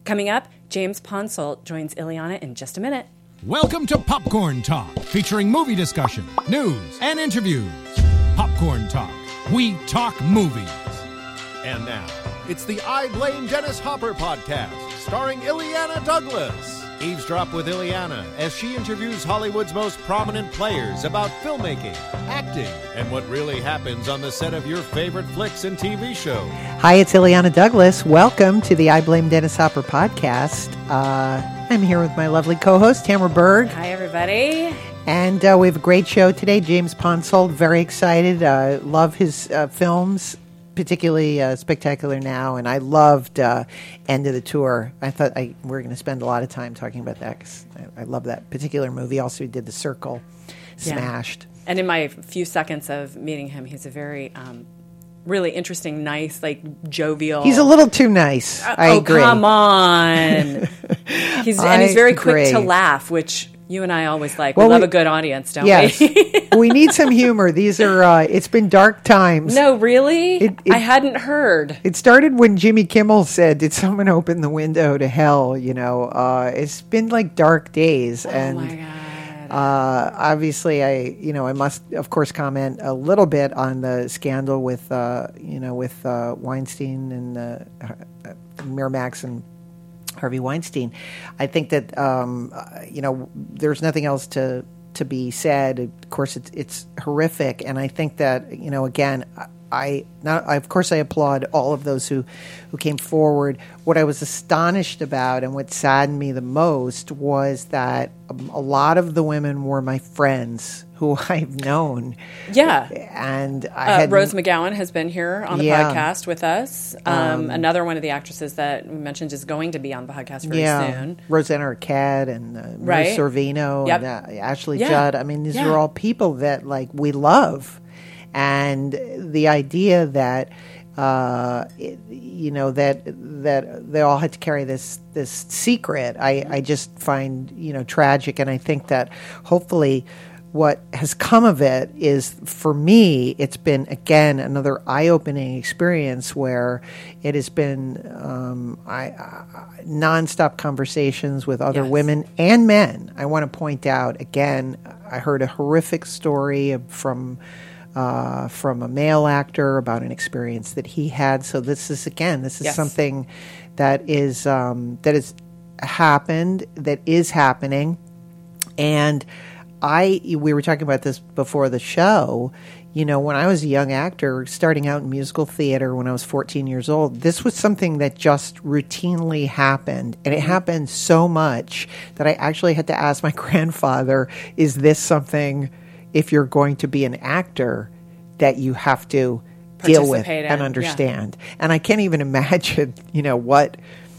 Coming up, James Ponsoldt joins Ileana in just a minute. Welcome to Popcorn Talk, featuring movie discussion, news, and interviews. Popcorn Talk. We talk movies. And now, it's the I Blame Dennis Hopper podcast, starring Ileana Douglas. Eavesdrop with Ileana as she interviews Hollywood's most prominent players about filmmaking, acting, and what really happens on the set of your favorite flicks and TV shows. Hi, it's Ileana Douglas. Welcome to the I Blame Dennis Hopper podcast. I'm here with my lovely co-host, Tamara Berg. Hi, everybody. And we have a great show today. James Ponsoldt, very excited. Love his films, particularly Spectacular Now, and I loved End of the Tour. I thought we were going to spend a lot of time talking about that because I love that particular movie. Also, he did The Circle, smashed. Yeah. And in my few seconds of meeting him, he's a very really interesting, nice, jovial. He's a little too nice. I agree. Oh, come on. He's very quick to laugh, which you and I always like. We love a good audience, don't we? We need some humor. These are, it's been dark times. No, really? I hadn't heard. It started when Jimmy Kimmel said, "Did someone open the window to hell?" It's been like dark days. And, my God. Obviously, I must, of course, comment a little bit on the scandal with Weinstein and Miramax and Harvey Weinstein. I think that there's nothing else to be said. Of course, it's horrific, and I think that again, I applaud all of those who came forward. What I was astonished about and what saddened me the most was that a lot of the women were my friends who I've known. Yeah. And I had Rose McGowan has been here on the podcast with us. Another one of the actresses that we mentioned is going to be on the podcast very soon. Rosanna Arquette and Mary Sorvino and Ashley Judd. I mean, these are all people that we love. And the idea that that they all had to carry this secret, I just find tragic. And I think that hopefully what has come of it is, for me, it's been again another eye-opening experience where it has been nonstop conversations with other women and men. I want to point out again, I heard a horrific story from a male actor about an experience that he had. So this is something that is happened, that is happening. And we were talking about this before the show. When I was a young actor starting out in musical theater when I was 14 years old, this was something that just routinely happened. And it happened so much that I actually had to ask my grandfather, is this something, if you're going to be an actor, that you have to deal with and understand? Yeah. And I can't even imagine, what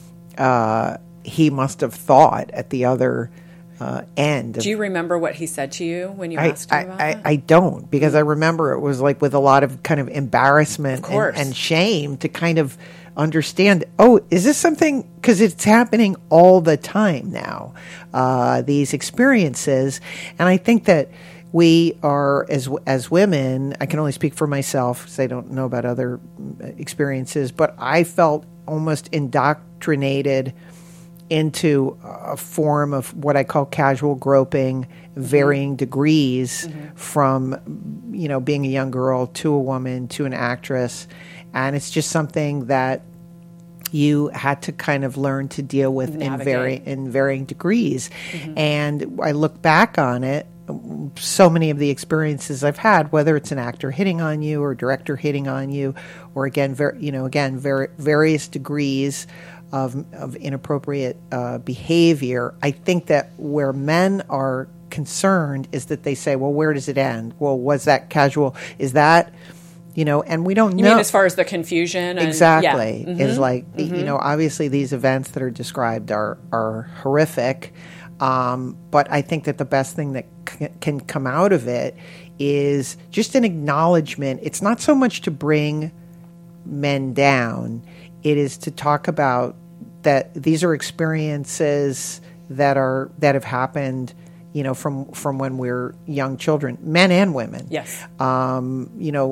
he must have thought at the other end. Do you remember what he said to you when you asked him about that? I don't, because I remember it was with a lot of kind of embarrassment and shame to kind of understand, is this something, because it's happening all the time now, these experiences. And I think that we are, as women, I can only speak for myself because I don't know about other experiences, but I felt almost indoctrinated into a form of what I call casual groping, varying degrees from, being a young girl to a woman to an actress. And it's just something that you had to kind of learn to deal with in varying degrees. And I look back on it, so many of the experiences I've had, whether it's an actor hitting on you or a director hitting on you, or various degrees of inappropriate behavior. I think that where men are concerned is that they say, well, where does it end? Well, was that casual? Is that, and we don't know. You mean as far as the confusion? Exactly. Is obviously these events that are described are horrific. But I think that the best thing that can come out of it is just an acknowledgement. It's not so much to bring men down. It is to talk about that these are experiences that have happened, from when we're young children, men and women. Yes.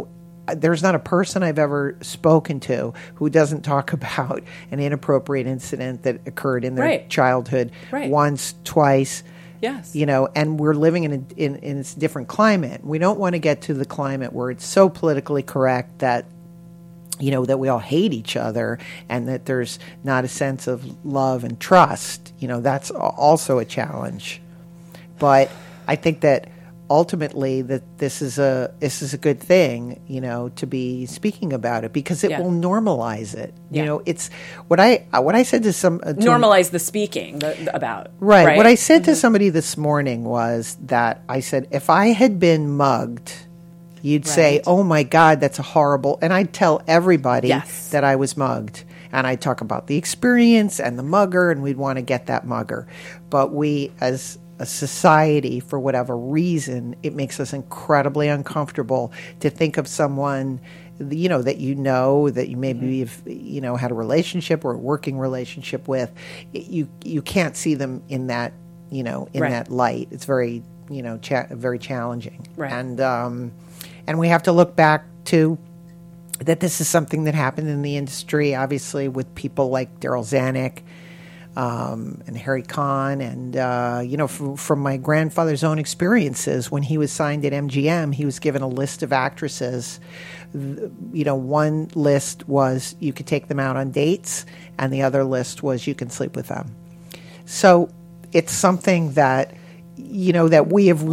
there's not a person I've ever spoken to who doesn't talk about an inappropriate incident that occurred in their childhood once, twice. Yes. And we're living in a different climate. We don't want to get to the climate where it's so politically correct that, that we all hate each other and that there's not a sense of love and trust. That's also a challenge. But I think that ultimately that this is a good thing, to be speaking about it because it will normalize it. It's what I said to some normalize the speaking about. Right. What I said to somebody this morning was that I said, if I had been mugged, you'd say, "Oh my God, that's a horrible," and I'd tell everybody that I was mugged. And I'd talk about the experience and the mugger, and we'd want to get that mugger. But we, as a society, for whatever reason, it makes us incredibly uncomfortable to think of someone, that you maybe have, had a relationship or a working relationship with. You can't see them in that, that light. It's very, very challenging. Right. And we have to look back to that this is something that happened in the industry, obviously, with people like Daryl Zanuck and Harry Kahn. And, from my grandfather's own experiences, when he was signed at MGM, he was given a list of actresses. One list was you could take them out on dates, and the other list was you can sleep with them. So it's something that, that we have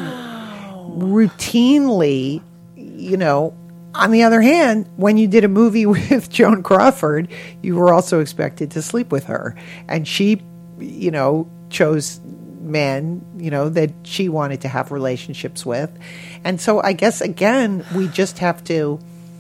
routinely, on the other hand, when you did a movie with Joan Crawford, you were also expected to sleep with her. And she, chose men, that she wanted to have relationships with. And so I guess, again, we just have to,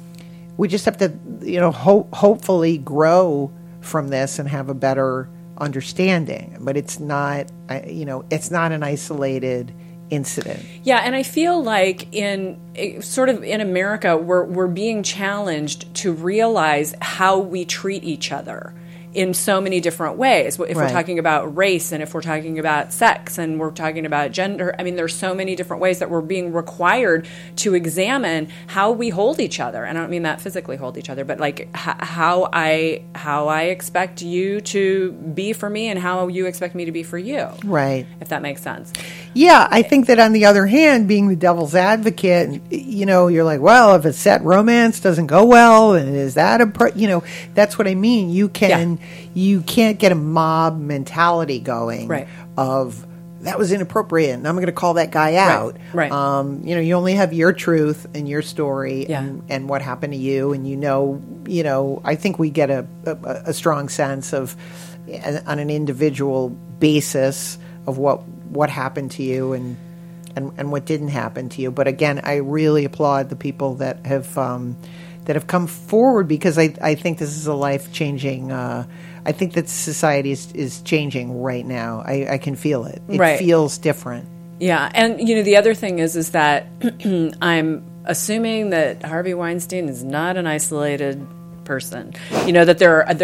hopefully grow from this and have a better understanding. But it's not, it's not an isolated incident. Yeah, and I feel like in America, we're being challenged to realize how we treat each other in so many different ways. If we're talking about race, and if we're talking about sex, and we're talking about gender, there's so many different ways that we're being required to examine how we hold each other. And I don't mean that physically hold each other, but like how I expect you to be for me and how you expect me to be for you. Right. If that makes sense. Yeah, I think that on the other hand, being the devil's advocate, you're like, well, if a set romance doesn't go well, and is that that's what I mean. You can't get a mob mentality going of that was inappropriate, and I'm going to call that guy out. Right. You only have your truth and your story and what happened to you, and I think we get a strong sense of on an individual basis of what happened to you and what didn't happen to you. But again, I really applaud the people that have come forward, because I think this is a life-changing. I think that society is changing right now. I can feel it. It feels different. Yeah, and the other thing is that I'm assuming that Harvey Weinstein is not an isolated person. That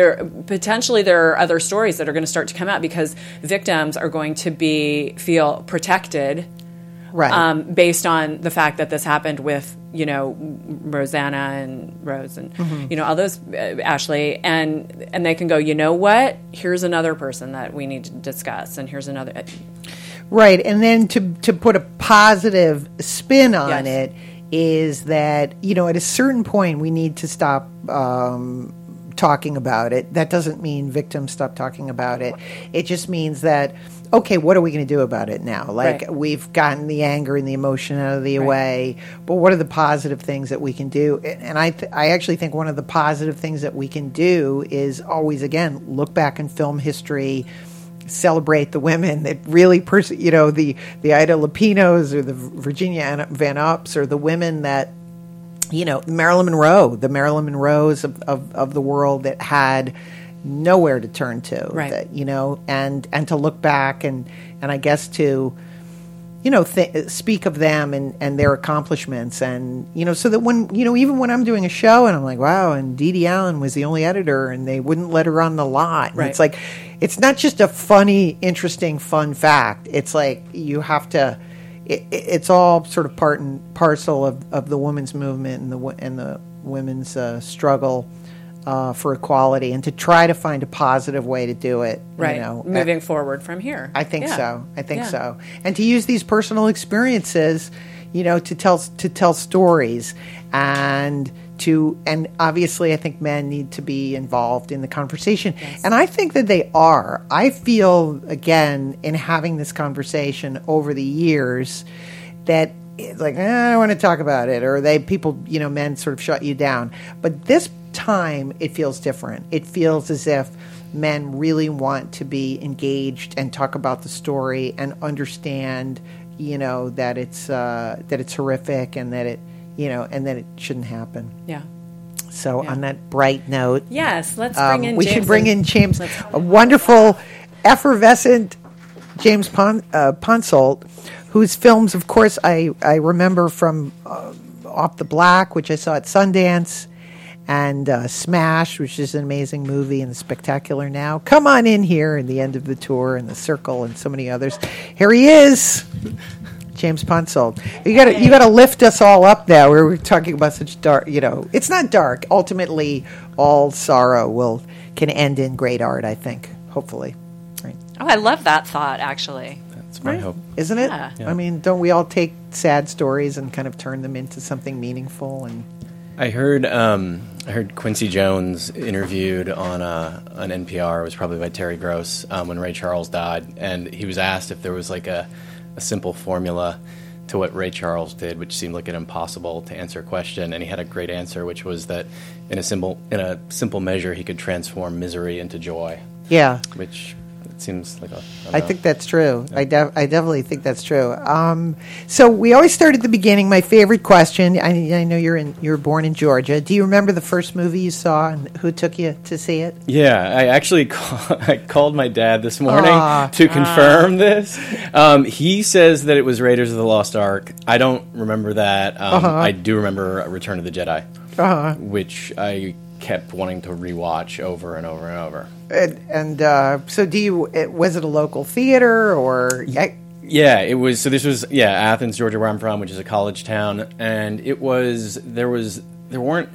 there are other stories that are going to start to come out, because victims are going to feel protected, based on the fact that this happened with Rosanna and Rose and all those Ashley, and they can go, what? Here's another person that we need to discuss, and here's another. Right, and then to put a positive spin on it is that, at a certain point we need to stop talking about it. That doesn't mean victims stop talking about it. It just means that, okay, what are we going to do about it now? We've gotten the anger and the emotion out of the way, but what are the positive things that we can do? And I actually think one of the positive things that we can do is always, again, look back in film history, celebrate the women that really, the Ida Lupinos or the Virginia Van Upps, or the women that, Marilyn Monroes of the world that had nowhere to turn to, and to look back and I guess to, speak of them and their accomplishments, and, so that when, even when I'm doing a show and I'm like, wow, and Dee Dee Allen was the only editor and they wouldn't let her on the lot. And it's like, it's not just a funny, interesting, fun fact. It's like you have to, it's all sort of part and parcel of the women's movement and the women's struggle for equality, and to try to find a positive way to do it. Right, moving forward from here. I think so. I think so. And to use these personal experiences, to tell stories, and obviously I think men need to be involved in the conversation. Yes. And I think that they are. I feel, again, in having this conversation over the years, that it's like, I don't want to talk about it, or men sort of shut you down. But this time it feels different. It feels as if men really want to be engaged and talk about the story and understand, that it's horrific, and that it shouldn't happen. Yeah. So on that bright note, yes, let's bring in. We should bring in James, a wonderful, effervescent James Ponsoldt, whose films, of course, I remember from Off the Black, which I saw at Sundance, and Smash, which is an amazing movie, and Spectacular Now. Come on in here in the end of the tour, and The Circle, and so many others. Here he is, James Ponsoldt. You got to lift us all up now. We're talking about such dark. It's not dark. Ultimately, all sorrow can end in great art, I think. Hopefully, right? Oh, I love that thought. Actually, that's my hope, isn't it? Yeah. I mean, don't we all take sad stories and kind of turn them into something meaningful? And I heard Quincy Jones interviewed on NPR. It was probably by Terry Gross when Ray Charles died, and he was asked if there was like a simple formula to what Ray Charles did, which seemed like an impossible to answer question, and he had a great answer, which was that in a simple measure he could transform misery into joy. Yeah, which it seems like I think that's true. Yeah. I definitely think that's true. So we always start at the beginning. My favorite question. I know you were born in Georgia. Do you remember the first movie you saw, and who took you to see it? Yeah, I actually I called my dad this morning to confirm this. He says that it was Raiders of the Lost Ark. I don't remember that. I do remember Return of the Jedi, which I kept wanting to rewatch over and over and over. And so was it a local theater or? Yeah, it was. So this was Athens, Georgia, where I'm from, which is a college town, and there weren't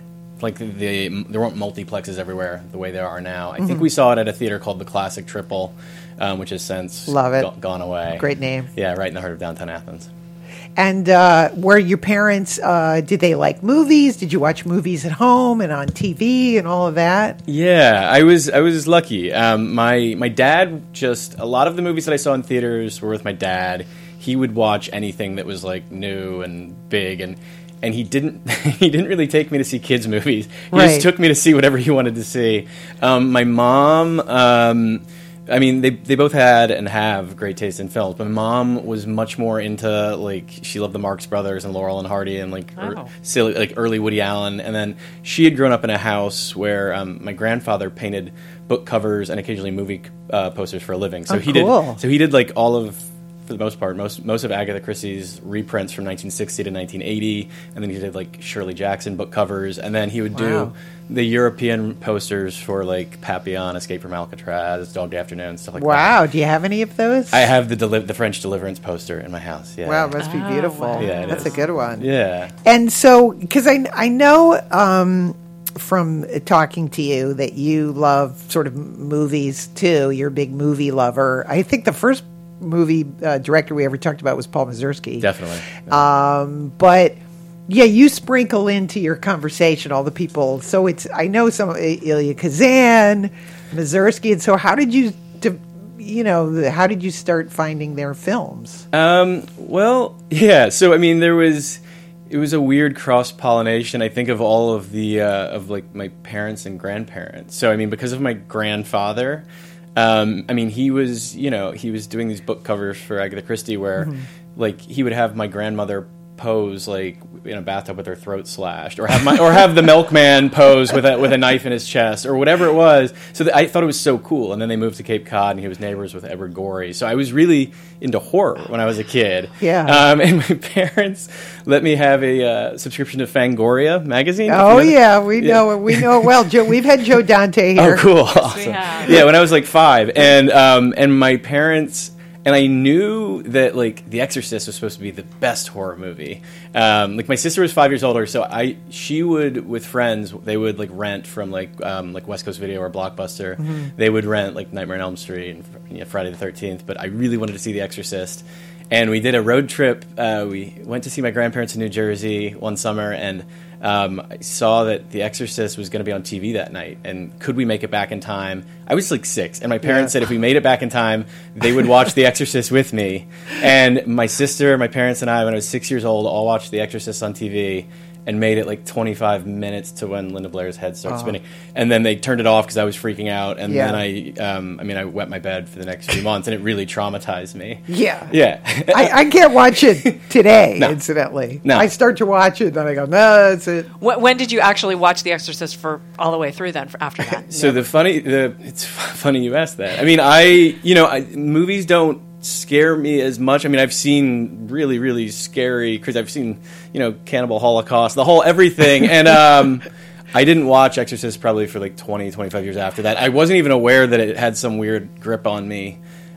multiplexes everywhere the way there are now. I think we saw it at a theater called the Classic Triple, which has since gone away. Great name. Yeah, right in the heart of downtown Athens. And were your parents, did they like movies? Did you watch movies at home and on TV and all of that? Yeah, I was lucky. My dad a lot of the movies that I saw in theaters were with my dad. He would watch anything that was like new and big, and he didn't really take me to see kids movies. He just took me to see whatever he wanted to see. My mom, they both had and have great taste in films, but my mom was much more into, she loved the Marx Brothers and Laurel and Hardy and early Woody Allen. And then she had grown up in a house where my grandfather painted book covers and occasionally movie posters for a living. So he did all of, for the most part, most of Agatha Christie's reprints from 1960 to 1980, and then he did Shirley Jackson book covers, and then he would do the European posters for Papillon, Escape from Alcatraz, Dog Day Afternoon, stuff like that. Wow, do you have any of those? I have the French Deliverance poster in my house. Yeah. Wow, it must be beautiful. Wow. Yeah, that's a good one. Yeah. And so, because I know from talking to you that you love sort of movies too. You're a big movie lover. I think the first movie director we ever talked about was Paul Mazursky. Definitely. But yeah, you sprinkle into your conversation all the people. So I know some Elia Kazan, Mazursky, and so how did you start finding their films? Well, yeah. So it was a weird cross-pollination, I think, of all of the my parents and grandparents. So because of my grandfather. He was doing these book covers for Agatha Christie where, he would have my grandmother pose in a bathtub with her throat slashed, or have the milkman pose with a knife in his chest, or whatever it was. So I thought it was so cool. And then they moved to Cape Cod, and he was neighbors with Edward Gorey. So I was really into horror when I was a kid. Yeah. And my parents let me have a subscription to Fangoria magazine. Oh yeah, we know it well. Joe, we've had Joe Dante here. Oh, cool, awesome. Yeah, when I was 5, and my parents And I knew that, like, The Exorcist was supposed to be the best horror movie. Like, my sister was 5 years older, so she would, with friends, they would, like, rent from, like West Coast Video or Blockbuster. Mm-hmm. They would rent, like, Nightmare on Elm Street and Friday the 13th, but I really wanted to see The Exorcist. And we did a road trip. We went to see my grandparents in New Jersey one summer, and I saw that The Exorcist was going to be on TV that night. And could we make it back in time? I was like 6, and my parents said if we made it back in time, they would watch The Exorcist with me. And my sister, my parents, and I, when I was 6 years old, all watched The Exorcist on TV. And made it like 25 minutes to when Linda Blair's head starts spinning, and then they turned it off because I was freaking out. And then I wet my bed for the next few months, and it really traumatized me. Yeah. I can't watch it today. No. Incidentally, no. I start to watch it, then I go, no, that's it. When did you actually watch The Exorcist for all the way through? Then after that, so it's funny you asked that. I mean, movies don't scare me as much. I mean, I've seen really, really scary, because I've seen, Cannibal Holocaust, the whole everything, and I didn't watch Exorcist probably for like 20, 25 years after that. I wasn't even aware that it had some weird grip on me,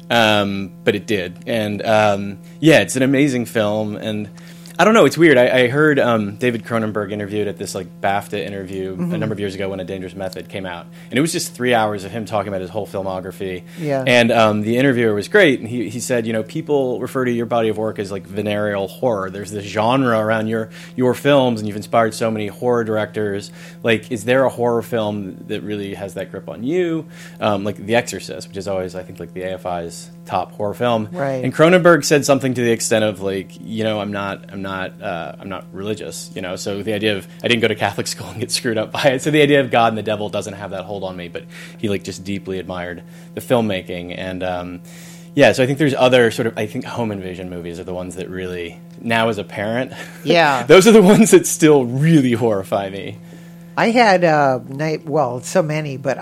but it did. And it's an amazing film, and I don't know, it's weird. I heard David Cronenberg interviewed at this like BAFTA interview a number of years ago when A Dangerous Method came out, and it was just 3 hours of him talking about his whole filmography. Yeah. And the interviewer was great, and he said, people refer to your body of work as like venereal horror. There's this genre around your films, and you've inspired so many horror directors. Like, is there a horror film that really has that grip on you? Like The Exorcist, which is always, I think, like the AFI's top horror film. Right. And Cronenberg said something to the extent of like, I'm not religious, so the idea of, I didn't go to Catholic school and get screwed up by it, so the idea of God and the devil doesn't have that hold on me, but he like just deeply admired the filmmaking. And so I think there's other sort of, I think home invasion movies are the ones that really, now as a parent, those are the ones that still really horrify me. I had so many, but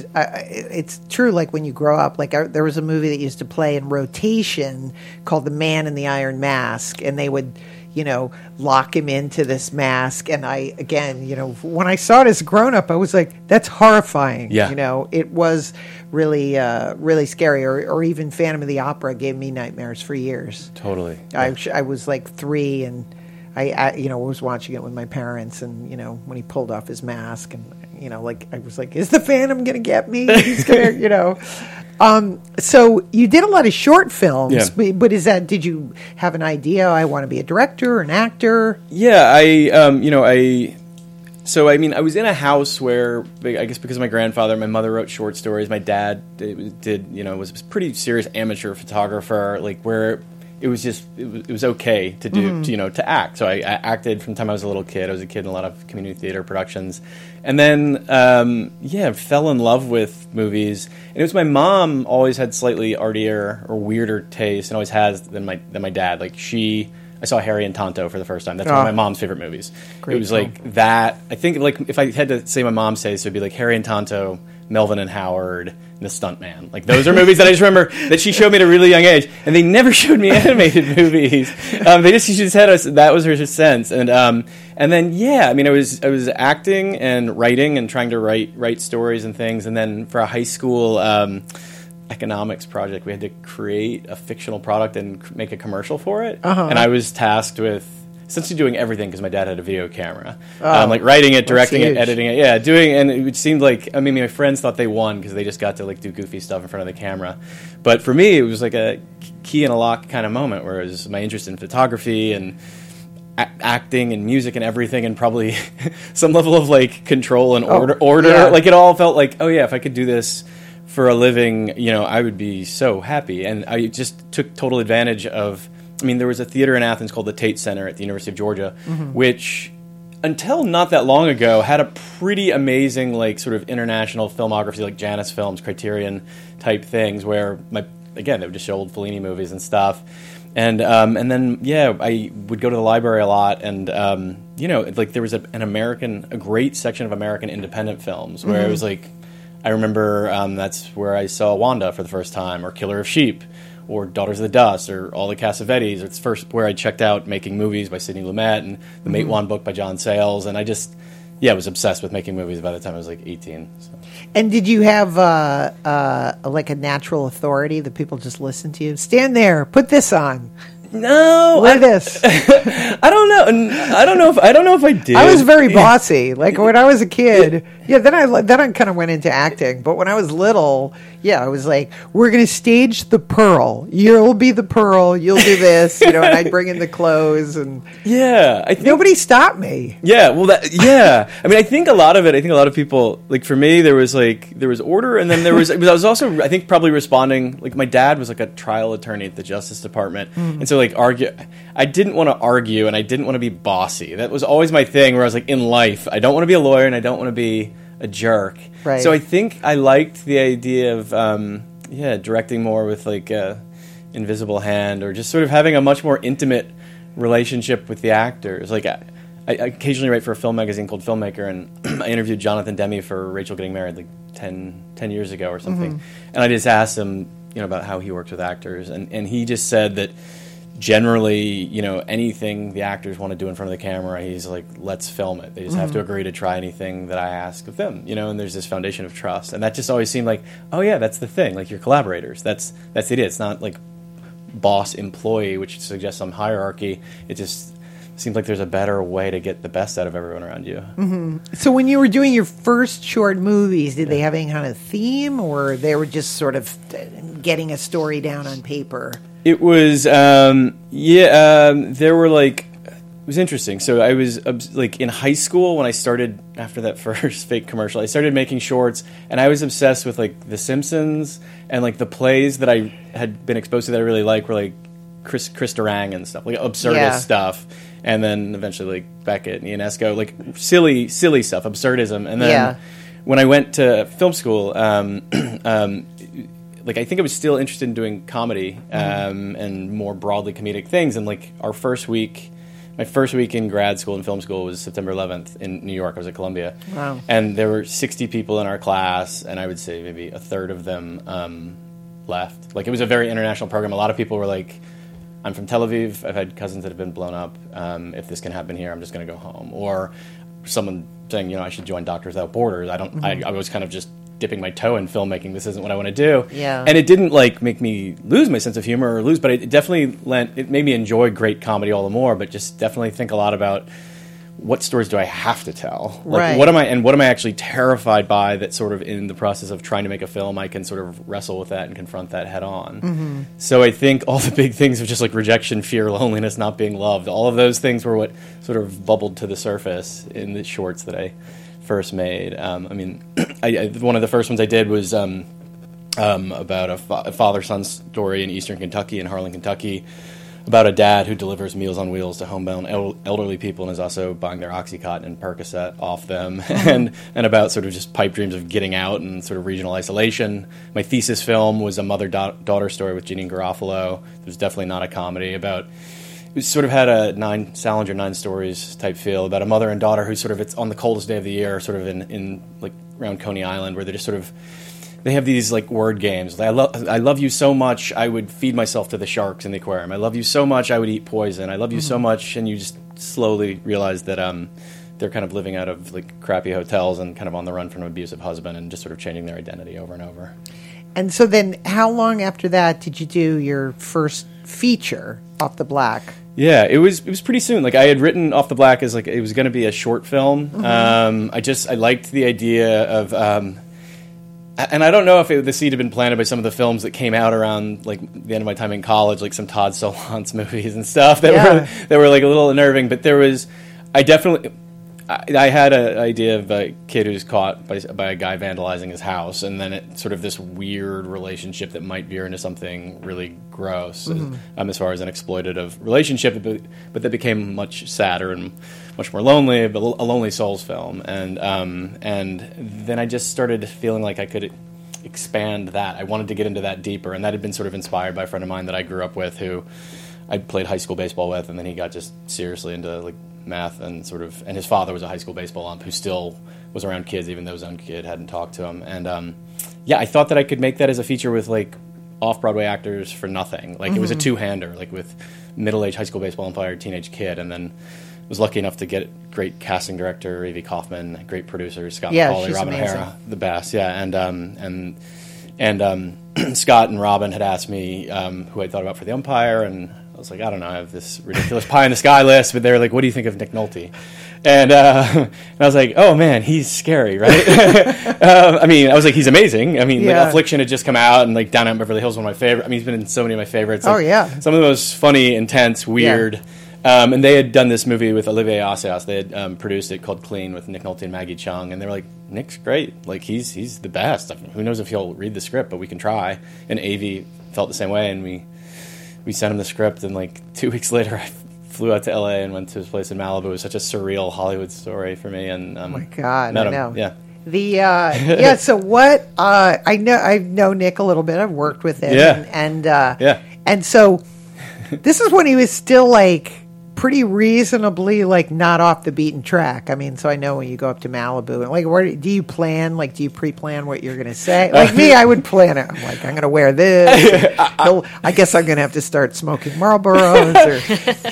it's true, like when you grow up, like there was a movie that used to play in rotation called The Man in the Iron Mask, and they would, lock him into this mask. And when I saw it as a grown-up, I was like, that's horrifying. Yeah. It was really, really scary. Or even Phantom of the Opera gave me nightmares for years. Totally. I was like 3, and I was watching it with my parents, and, when he pulled off his mask, and, I was like, is the Phantom going to get me? He's going to, So you did a lot of short films, but did you have an idea? I want to be a director, an actor? Yeah, I was in a house where, I guess because of my grandfather, my mother wrote short stories. My dad was a pretty serious amateur photographer, like where it was okay to do, to act. So I acted from the time I was a little kid. I was a kid in a lot of community theater productions. And then, fell in love with movies. And it was my mom always had slightly artier or weirder taste, and always has than my dad. Like I saw Harry and Tonto for the first time. That's one of my mom's favorite movies. Great. It was like that. I think like if I had to say my mom's taste, it would be like Harry and Tonto, Melvin and Howard, and The Stuntman. Like those are movies that I just remember that she showed me at a really young age, and they never showed me animated movies. She just had that was her sense, and then I was acting and writing and trying to write stories and things, and then for a high school economics project, we had to create a fictional product and make a commercial for it, and I was tasked with essentially doing everything because my dad had a video camera. Like writing it, directing it, editing it. Yeah, and it seemed like, my friends thought they won because they just got to like do goofy stuff in front of the camera. But for me, it was like a key in a lock kind of moment where it was my interest in photography and acting and music and everything, and probably some level of like control and order. Yeah. Like it all felt like, if I could do this for a living, I would be so happy. And I just took total advantage of, there was a theater in Athens called the Tate Center at the University of Georgia, which until not that long ago had a pretty amazing like sort of international filmography, like Janus Films, Criterion type things, where they would just show old Fellini movies and stuff. And then I would go to the library a lot, and like there was a great section of American independent films where it was like, I remember that's where I saw Wanda for the first time, or Killer of Sheep, or Daughters of the Dust, or all the Cassavetes. It's first where I checked out Making Movies by Sidney Lumet, and the Matewan book by John Sayles, and I just yeah, I was obsessed with making movies by the time I was like 18. So. And did you have like a natural authority that people just listen to you? Stand there, put this on. No, wear this. I don't know. I don't know if I did. I was very bossy. Like when I was a kid. Yeah. Then I kind of went into acting. But when I was little, yeah, I was like, we're going to stage the Pearl. You'll be the Pearl. You'll do this. And I'd bring in the clothes and nobody stopped me. Yeah. Well, I mean, I think a lot of people, like for me, there was order, and then I was also, I think, probably responding. Like my dad was like a trial attorney at the Justice Department, and so I didn't want to argue, and I didn't want to be bossy. That was always my thing. Where I was like, in life, I don't want to be a lawyer, and I don't want to be a jerk. Right. So I think I liked the idea of directing more with like a invisible hand, or just sort of having a much more intimate relationship with the actors. Like I occasionally write for a film magazine called Filmmaker, and I interviewed Jonathan Demme for Rachel Getting Married like 10 years ago or something. And I just asked him, about how he works with actors, and he just said that generally, anything the actors want to do in front of the camera, he's like, let's film it. They just have to agree to try anything that I ask of them, and there's this foundation of trust. And that just always seemed like, oh yeah, that's the thing. Like, you're collaborators. That's it. It's not like boss-employee, which suggests some hierarchy. It just seems like there's a better way to get the best out of everyone around you. Mm-hmm. So when you were doing your first short movies, did they have any kind of theme, or they were just sort of getting a story down on paper? It was, there were like, it was interesting. So I was like in high school when I started, after that first fake commercial, I started making shorts, and I was obsessed with like The Simpsons, and like the plays that I had been exposed to that I really liked were like Chris Durang and stuff, like absurdist stuff. And then eventually like Beckett and Ionesco, like silly stuff, absurdism. And then when I went to film school, like I think I was still interested in doing comedy and more broadly comedic things. And like my first week in grad school and film school was September 11th in New York. I was at Columbia. Wow. And there were 60 people in our class, and I would say maybe a third of them left. Like, it was a very international program. A lot of people were like, I'm from Tel Aviv. I've had cousins that have been blown up. If this can happen here, I'm just going to go home. Or someone saying, I should join Doctors Without Borders. I was kind of just dipping my toe in filmmaking. This isn't what I want to do. Yeah. And it didn't like make me lose my sense of humor but it definitely it made me enjoy great comedy all the more, but just definitely think a lot about what stories do I have to tell? Like, right. What am I actually terrified by that sort of in the process of trying to make a film, I can sort of wrestle with that and confront that head on. Mm-hmm. So I think all the big things of just like rejection, fear, loneliness, not being loved, all of those things were what sort of bubbled to the surface in the shorts that I first made. I mean, one of the first ones I did was about a father-son story in eastern Kentucky, in Harlan, Kentucky, about a dad who delivers Meals on Wheels to homebound elderly people and is also buying their Oxycontin and Percocet off them, and about sort of just pipe dreams of getting out and sort of regional isolation. My thesis film was a mother-daughter story with Jeanine Garofalo. It was definitely not a comedy. It sort of had a Salinger 9 Stories type feel about a mother and daughter who sort of, it's on the coldest day of the year, sort of in like around Coney Island, where they're just sort of, they have these like word games. I love you so much, I would feed myself to the sharks in the aquarium. I love you so much, I would eat poison. I love you so much, and you just slowly realize that they're kind of living out of like crappy hotels and kind of on the run from an abusive husband and just sort of changing their identity over and over. And so then how long after that did you do your first feature, Off the Black? Yeah, it was pretty soon. Like, I had written Off the Black as like it was going to be a short film. Mm-hmm. I liked the idea of, and I don't know if the seed had been planted by some of the films that came out around like the end of my time in college, like some Todd Solondz movies and stuff that were like a little unnerving. But I had an idea of a kid who's caught by a guy vandalizing his house, and then it sort of this weird relationship that might veer into something really gross, as far as an exploitative relationship, but that became much sadder and much more lonely, but a Lonely Souls film, and then I just started feeling like I could expand that. I wanted to get into that deeper, and that had been sort of inspired by a friend of mine that I grew up with, who I played high school baseball with, and then he got just seriously into like math and and his father was a high school baseball ump who still was around kids even though his own kid hadn't talked to him, and I thought that I could make that as a feature with like off-Broadway actors for nothing. Like, it was a two-hander, like with middle-aged high school baseball umpire, teenage kid, and then was lucky enough to get great casting director Avi Kaufman, great producer Scott Yeah, McCauley, she's Robin amazing. O'Hara, the best. Yeah, and Scott and Robin had asked me who I thought about for the umpire, and I was like, I don't know, I have this ridiculous pie in the sky list, but they were like, what do you think of Nick Nolte? And I was like, oh man, he's scary, right? I mean, I was like, he's amazing. I mean, Yeah. like, Affliction had just come out, and like Down at Beverly Hills, one of my favorite. I mean, he's been in so many of my favorites. Like, Oh, yeah. some of the most funny, intense, weird. And they had done this movie with Olivier Assayas. They had produced it called Clean with Nick Nolte and Maggie Chung, and they were like, Nick's great. Like, he's the best. I mean, who knows if he'll read the script, but we can try. And Avi felt the same way, and we sent him the script, and like 2 weeks later, I flew out to LA and went to his place in Malibu. It was such a surreal Hollywood story for me. And Oh my God, met I him. know. Yeah. The so what I know Nick a little bit. I've worked with him. Yeah. And so this is when he was still like pretty reasonably like not off the beaten track. I mean, so I know when you go up to Malibu and like, where do you plan? Like, do you pre-plan what you're going to say? Like me, I would plan it. I'm like, I'm going to wear this. I guess I'm going to have to start smoking Marlboros. Or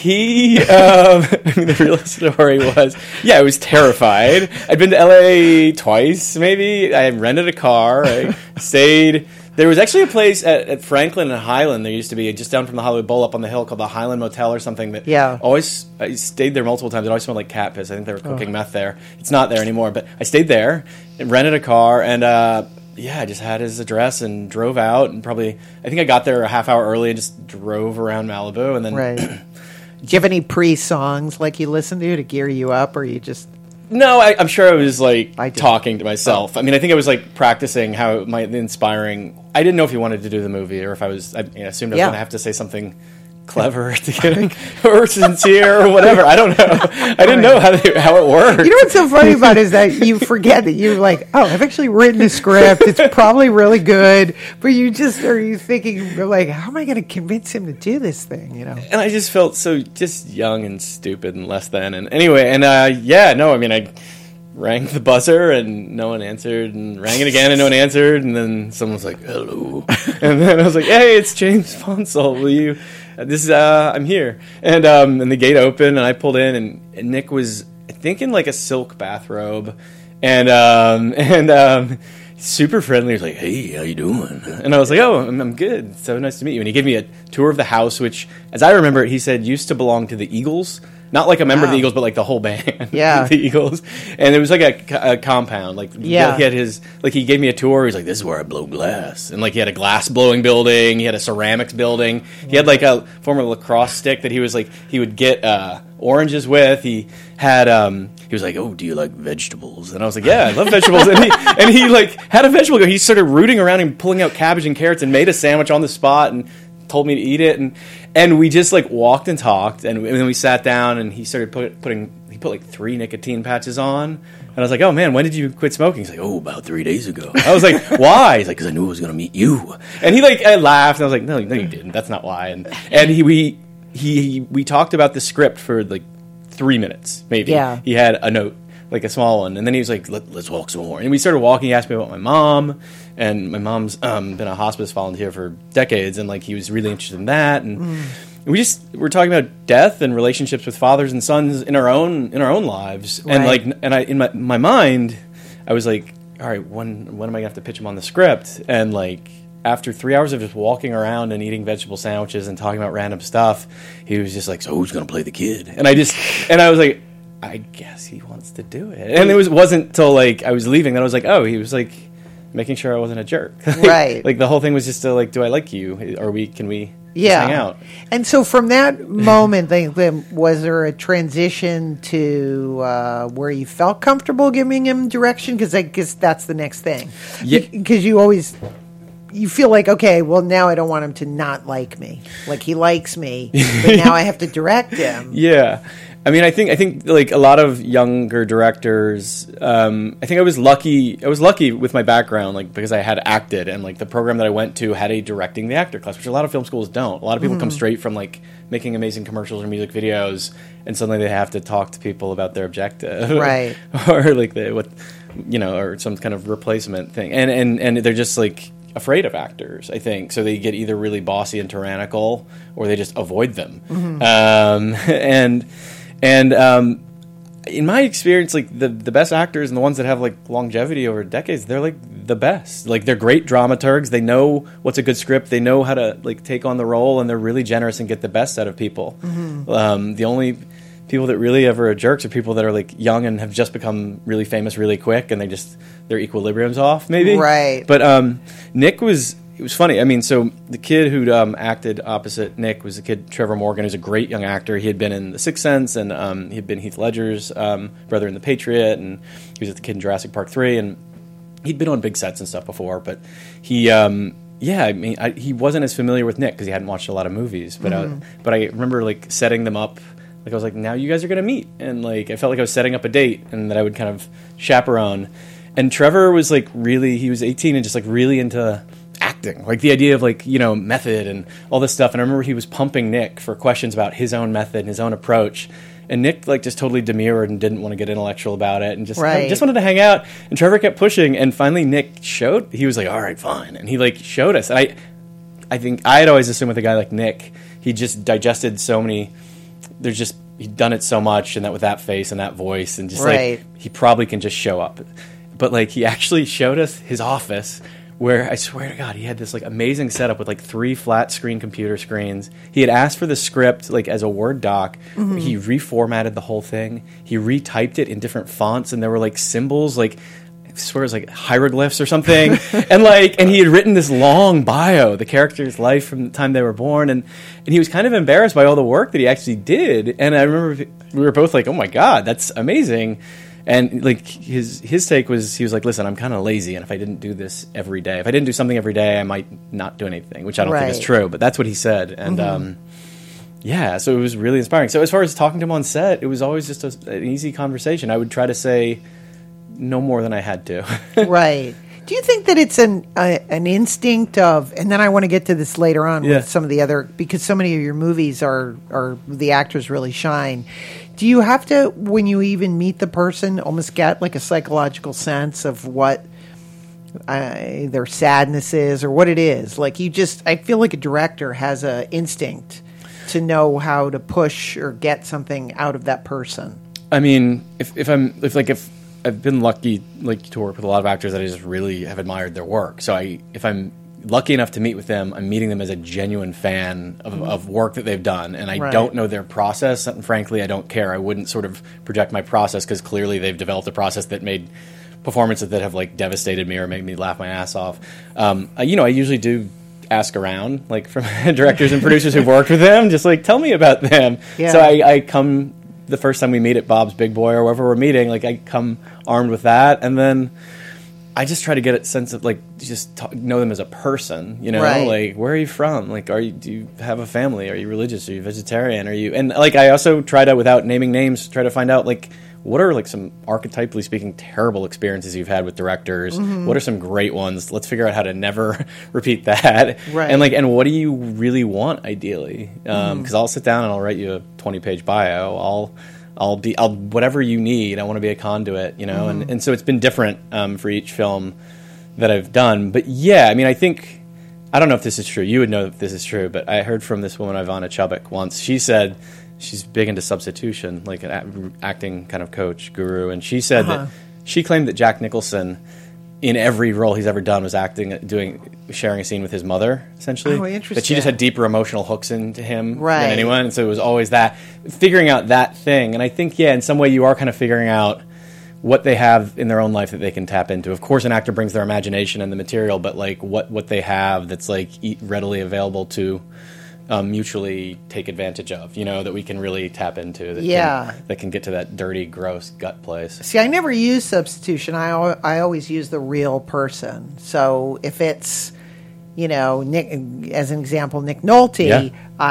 I mean, the real story was, I was terrified. I'd been to LA twice, maybe. I rented a car. I stayed. There was actually a place at Franklin and Highland. There used to be just down from the Hollywood Bowl up on the hill called the Highland Motel or something. That I stayed there multiple times. It always smelled like cat piss. I think they were cooking meth there. It's not there anymore. But I stayed there and rented a car and I just had his address and drove out and I think I got there a half hour early and just drove around Malibu and then. right. Do you have any pre-songs like you listen to gear you up, or you just? No, I'm sure I was like talking to myself. I mean, I think I was like practicing how it might be inspiring. I didn't know if he wanted to do the movie or if I assumed I was going to have to say something clever to get him, or sincere or whatever. I don't know. I didn't know how it worked. You know what's so funny about it is that you forget that you're like, oh, I've actually written a script. It's probably really good, but you thinking like, how am I going to convince him to do this thing? You know. And I just felt so just young and stupid and less than. And anyway, and I rang the buzzer and no one answered, and rang it again and no one answered, and then someone was like, hello. And then I was like, hey, it's James Fonsell. Will you... I'm here. And the gate opened, and I pulled in, and Nick was, I think, in like a silk bathrobe, and super friendly. He was like, hey, how you doing? And I was like, oh, I'm good. So nice to meet you. And he gave me a tour of the house, which, as I remember it, he said used to belong to the Eagles. Not like a member of the Eagles, but like the whole band. Yeah. The Eagles. And it was like a compound. Like, he had he gave me a tour. He's like, this is where I blow glass. And like, he had a glass blowing building. He had a ceramics building. He had like a former lacrosse stick that he would get oranges with. He had, he was like, oh, do you like vegetables? And I was like, yeah, I love vegetables. and he like had a vegetable go. He started rooting around and pulling out cabbage and carrots and made a sandwich on the spot and told me to eat it, and we just like walked and talked, and then we sat down, and he started he put like 3 nicotine patches on, and I was like, oh man, when did you quit smoking? He's like, oh, about 3 days ago. I was like, why? He's like, because I knew I was going to meet you. And I laughed, and I was like, no, you didn't. That's not why. And we talked about the script for like 3 minutes, maybe. Yeah. He had a note, like a small one, and then he was like, let's walk some more. And we started walking. He asked me about my mom, and my mom's been a hospice volunteer for decades, and like he was really interested in that, and we're talking about death and relationships with fathers and sons in our own lives, right. and I in my mind, I was like, all right, when am I gonna have to pitch him on the script? And like after 3 hours of just walking around and eating vegetable sandwiches and talking about random stuff, he was just like, so who's gonna play the kid? And I was like, I guess he wants to do it. And it wasn't till like I was leaving that I was like, oh, he was like making sure I wasn't a jerk. Right. Like the whole thing was just to like, do I like you? Or can we just hang out? And so from that moment, was there a transition to where you felt comfortable giving him direction? Because I guess that's the next thing. Yeah. Because you feel like, okay, well, now I don't want him to not like me. Like, he likes me, but now I have to direct him. Yeah. I mean, I think like a lot of younger directors, I think I was lucky with my background, like because I had acted, and like the program that I went to had a directing the actor class, which a lot of film schools don't. A lot of people come straight from like making amazing commercials or music videos, and suddenly they have to talk to people about their objective. Right. Or like or some kind of replacement thing. And they're just like afraid of actors, I think. So they get either really bossy and tyrannical, or they just avoid them. And in my experience, like the best actors and the ones that have like longevity over decades, they're like the best. Like they're great dramaturgs. They know what's a good script. They know how to like take on the role, and they're really generous and get the best out of people. The only people that really ever are jerks are people that are like young and have just become really famous really quick, and their equilibrium's off, maybe. Right. But Nick was. It was funny. I mean, so the kid who'd acted opposite Nick was the kid Trevor Morgan, who's a great young actor. He had been in The Sixth Sense, and he had been Heath Ledger's brother in The Patriot, and he was the kid in Jurassic Park 3, and he'd been on big sets and stuff before. But he, he wasn't as familiar with Nick because he hadn't watched a lot of movies. But I remember like setting them up. Like I was like, now you guys are going to meet, and like I felt like I was setting up a date, and that I would kind of chaperone. And Trevor was like he was 18 and just like really into acting, like the idea of like, you know, method and all this stuff. And I remember he was pumping Nick for questions about his own method and his own approach, and Nick like just totally demurred and didn't want to get intellectual about it, and just wanted to hang out. And Trevor kept pushing, and finally Nick showed. He was like, all right, fine, and he like showed us. And I think I had always assumed with a guy like Nick, he just digested so many. He'd done it so much, and that with that face and that voice, and just like he probably can just show up. But like he actually showed us his office, where I swear to God, he had this like amazing setup with like 3 flat screen computer screens. He had asked for the script like as a Word doc. He reformatted the whole thing. He retyped it in different fonts, and there were like symbols, like I swear it was like hieroglyphs or something. and he had written this long bio, the character's life from the time they were born, and he was kind of embarrassed by all the work that he actually did. And I remember we were both like, oh my God, that's amazing. And like his take was, he was like, listen, I'm kind of lazy, and if I didn't do this every day, if I didn't do something every day, I might not do anything, which I don't think is true, but that's what he said. And so it was really inspiring. So as far as talking to him on set, it was always just an easy conversation. I would try to say no more than I had to. Right. Do you think that it's an instinct of, and then I want to get to this later on with some of the other, because so many of your movies are the actors really shine. Do you have to, when you even meet the person, almost get like a psychological sense of what their sadness is or what it is? Like I feel like a director has an instinct to know how to push or get something out of that person. I mean, if I've been lucky like to work with a lot of actors that I just really have admired their work. So if I'm lucky enough to meet with them, I'm meeting them as a genuine fan of work that they've done, and I don't know their process, and frankly I don't care. I wouldn't sort of project my process, because clearly they've developed a process that made performances that have like devastated me or made me laugh my ass off. I usually do ask around, like from directors and producers who've worked with them, just like tell me about them. So I come the first time we meet at Bob's Big Boy or wherever we're meeting, like I come armed with that, and then I just try to get a sense of like know them as a person, you know, like where are you from? Like, do you have a family? Are you religious? Are you vegetarian? And like I also try to, without naming names, try to find out like what are like some archetypally speaking terrible experiences you've had with directors? What are some great ones? Let's figure out how to never repeat that. And what do you really want ideally? Because I'll sit down and I'll write you a 20-page bio. I'll whatever you need. I want to be a conduit, you know. And so it's been different for each film that I've done. But yeah, I mean, I think, I don't know if this is true. You would know if this is true, but I heard from this woman, Ivana Chubbuck, once. She said she's big into substitution, like an acting kind of coach guru, and she said that she claimed that Jack Nicholson, in every role he's ever done, was sharing a scene with his mother, essentially. Oh, interesting. But she just had deeper emotional hooks into him than anyone, and so it was always that, figuring out that thing. And I think, in some way you are kind of figuring out what they have in their own life that they can tap into. Of course, an actor brings their imagination and the material, but like what they have that's like readily available to mutually take advantage of, you know, that we can really tap into, that can get to that dirty, gross gut place. See, I never use substitution. I always use the real person. So if it's, you know, Nick, as an example, Nick Nolte,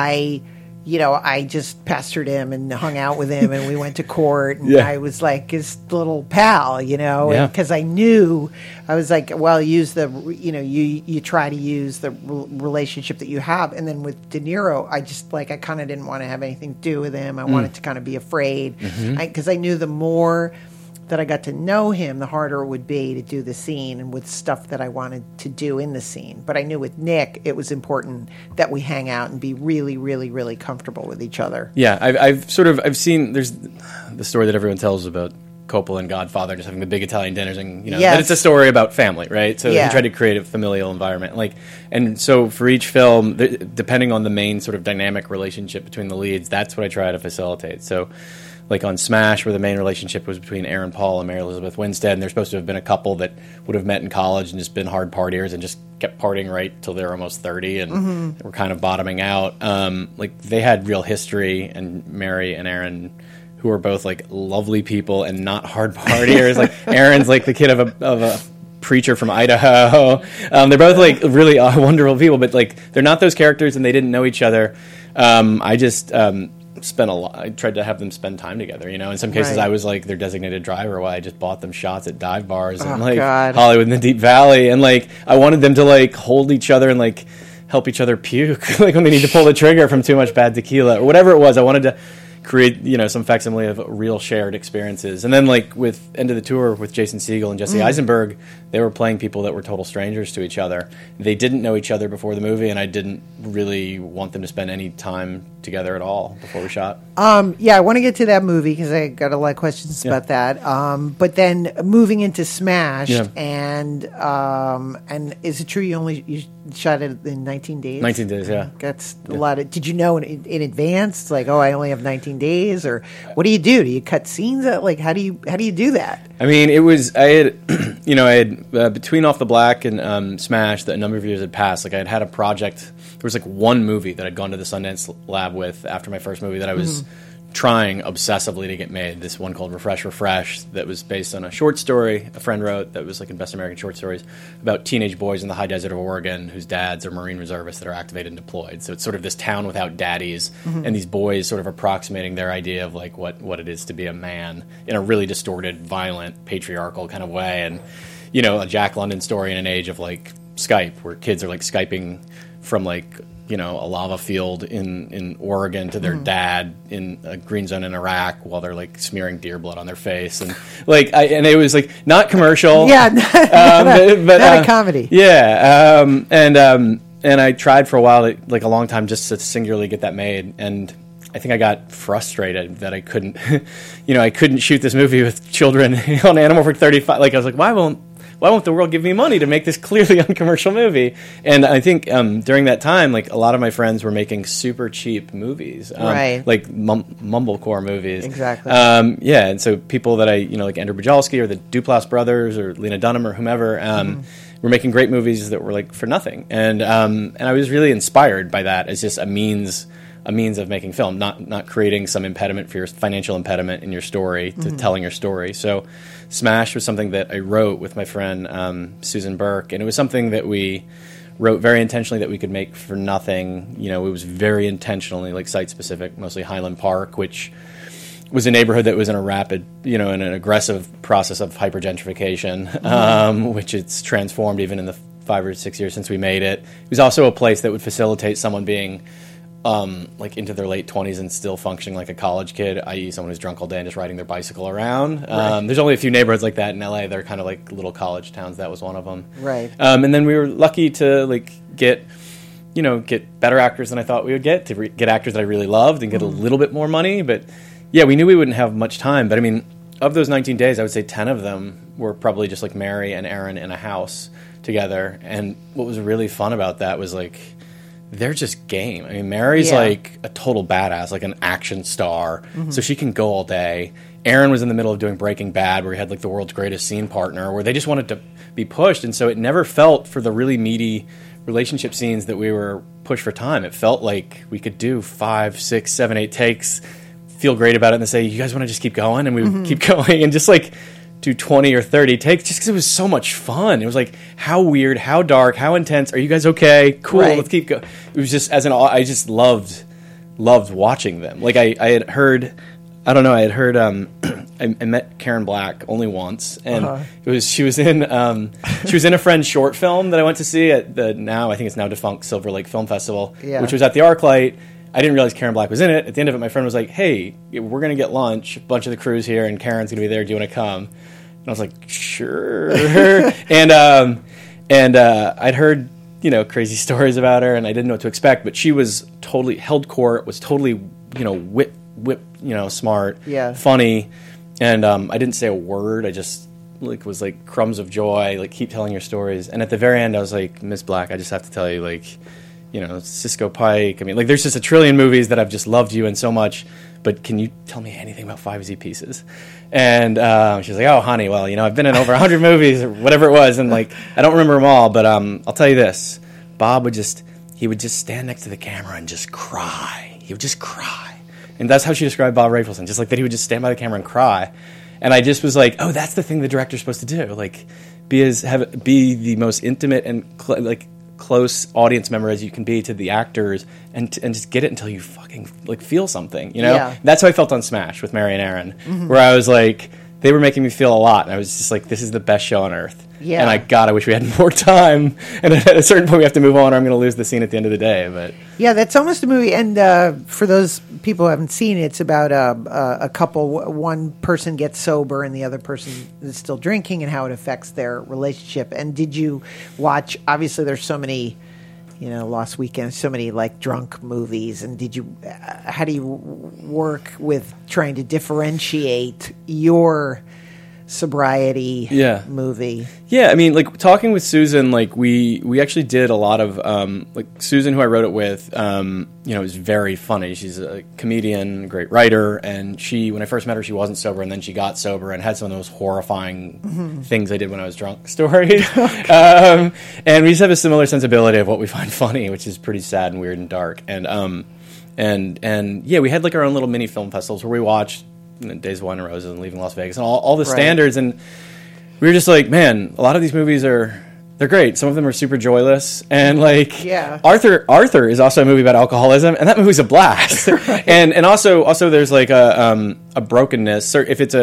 I just pestered him and hung out with him, and we went to court, and I was like his little pal, you know, because I knew, I was like, well, use the, you know, you try to use the relationship that you have. And then with De Niro, I just like, I kind of didn't want to have anything to do with him. I wanted to kind of be afraid, because I knew the more that I got to know him, the harder it would be to do the scene and with stuff that I wanted to do in the scene. But I knew with Nick, it was important that we hang out and be really, really, really comfortable with each other. Yeah, I've seen, there's the story that everyone tells about Coppola and Godfather just having the big Italian dinners, and that it's a story about family, right? So he tried to create a familial environment, and so for each film, depending on the main sort of dynamic relationship between the leads, that's what I try to facilitate. So, like on Smash, where the main relationship was between Aaron Paul and Mary Elizabeth Winstead, and they're supposed to have been a couple that would have met in college and just been hard partiers and just kept partying right till they were almost 30 and were kind of bottoming out. They had real history, and Mary and Aaron, who are both like lovely people and not hard partiers. Like Aaron's like the kid of a preacher from Idaho. They're both like really wonderful people, but like they're not those characters, and they didn't know each other. I just spent a lot. I tried to have them spend time together. In some cases, I was like their designated driver while I just bought them shots at dive bars and Hollywood in the Deep Valley, and like I wanted them to like hold each other and like help each other puke, like when they need to pull the trigger from too much bad tequila or whatever it was. I wanted to create, some facsimile of real shared experiences. And then, like, with End of the Tour with Jason Segel and Jesse Eisenberg, they were playing people that were total strangers to each other. They didn't know each other before the movie, and I didn't really want them to spend any time together at all before we shot. I want to get to that movie because I got a lot of questions about that. But then moving into Smash, and is it true you shot it in 19 days? 19 days, yeah. That's a lot of. Did you know in advance? Like, I only have 19 days, or what do you do? Do you cut scenes out? Like, how do you do that? I mean, it was I had between Off the Black and Smash, that a number of years had passed. Like, I had a project. There was like one movie that I'd gone to the Sundance Lab with after my first movie that I was trying obsessively to get made. This one called Refresh that was based on a short story a friend wrote that was like in Best American Short Stories about teenage boys in the high desert of Oregon whose dads are Marine reservists that are activated and deployed. So it's sort of this town without daddies, and these boys sort of approximating their idea of like what it is to be a man in a really distorted, violent, patriarchal kind of way. And a Jack London story in an age of like Skype, where kids are like Skyping from like a lava field in Oregon to their dad in a green zone in Iraq while they're like smearing deer blood on their face, and like and it was like not commercial, but not a comedy, and I tried for a while, like a long time, just to singularly get that made, and I think I got frustrated that I couldn't, I couldn't shoot this movie with children on Animal for 35. Like I was like, why won't the world give me money to make this clearly uncommercial movie? And I think during that time, like a lot of my friends were making super cheap movies, like mumblecore movies. Exactly. And so people that I, like Andrew Bujalski or the Duplass brothers or Lena Dunham or whomever, were making great movies that were like for nothing. And I was really inspired by that as just a means of making film, not creating some impediment for your financial impediment in your story to telling your story. So Smash was something that I wrote with my friend Susan Burke, and it was something that we wrote very intentionally that we could make for nothing. It was very intentionally like site specific, mostly Highland Park, which was a neighborhood that was in a rapid, in an aggressive process of hypergentrification, which it's transformed even in the 5 or 6 years since we made it. It was also a place that would facilitate someone being like into their late 20s and still functioning like a college kid, i.e. someone who's drunk all day and just riding their bicycle around. There's only a few neighborhoods like that in LA. They're kind of like little college towns. That was one of them. Right. And then we were lucky to like get better actors than I thought we would get, to get actors that I really loved and get a little bit more money. But yeah, we knew we wouldn't have much time. But I mean, of those 19 days, I would say 10 of them were probably just like Mary and Aaron in a house together. And what was really fun about that was like, they're just game. I mean, Mary's like a total badass, like an action star, so she can go all day. Aaron was in the middle of doing Breaking Bad, where he had like the world's greatest scene partner, where they just wanted to be pushed, and so it never felt, for the really meaty relationship scenes, that we were pushed for time. It felt like we could do 5, 6, 7, 8 takes, feel great about it, and then say, "You guys want to just keep going?" And we would keep going, and just like do 20 or 30 takes, just because it was so much fun. It was like, how weird, how dark, how intense. Are you guys okay? Cool, let's keep going. It was just, I just loved watching them. Like I had heard, I met Karen Black only once, and she was in a friend's short film that I went to see at the I think it's now defunct Silver Lake Film Festival, which was at the ArcLight. I didn't realize Karen Black was in it. At the end of it, my friend was like, hey, we're going to get lunch. A bunch of the crew's here, and Karen's going to be there. Do you want to come? And I was like, sure. and I'd heard, crazy stories about her, and I didn't know what to expect. But she was totally held court, was totally, whip, smart, funny. And I didn't say a word. I just was like crumbs of joy, like keep telling your stories. And at the very end, I was like, Miss Black, I just have to tell you, like, Cisco Pike. I mean, like, there's just a trillion movies that I've just loved you in so much, but can you tell me anything about 5 Z Pieces? And she was like, oh, honey, well, I've been in over 100 movies or whatever it was, and, like, I don't remember them all, but I'll tell you this. Bob would just stand next to the camera and just cry. He would just cry. And that's how she described Bob Rafelson, just like that he would just stand by the camera and cry. And I just was like, oh, that's the thing the director's supposed to do. Like, be the most intimate and, close audience member as you can be to the actors, and just get it until you fucking feel something, Yeah. That's how I felt on Smash with Mary and Aaron, where I was like, they were making me feel a lot, and I was just like, this is the best show on earth. Yeah. And I wish we had more time, and at a certain point we have to move on or I'm going to lose the scene at the end of the day. But yeah, that's almost a movie. And for those people who haven't seen it, it's about a couple. One person gets sober and the other person is still drinking, and how it affects their relationship. And did you watch? Obviously, there's so many, Lost Weekend, so many drunk movies. And did you? How do you work with trying to differentiate your sobriety movie? Yeah, I mean, talking with Susan, we actually did a lot of Susan, who I wrote it with, is very funny. She's a comedian, great writer, and when I first met her, she wasn't sober, and then she got sober and had some of those horrifying things I did when I was drunk stories. And we just have a similar sensibility of what we find funny, which is pretty sad and weird and dark. And we had our own little mini film festivals where we watched Days of Wine and Roses and Leaving Las Vegas and all the standards, and we were just like, man, a lot of these movies they're great. Some of them are super joyless, and Arthur is also a movie about alcoholism, and that movie's a blast. Right. And also there's a brokenness.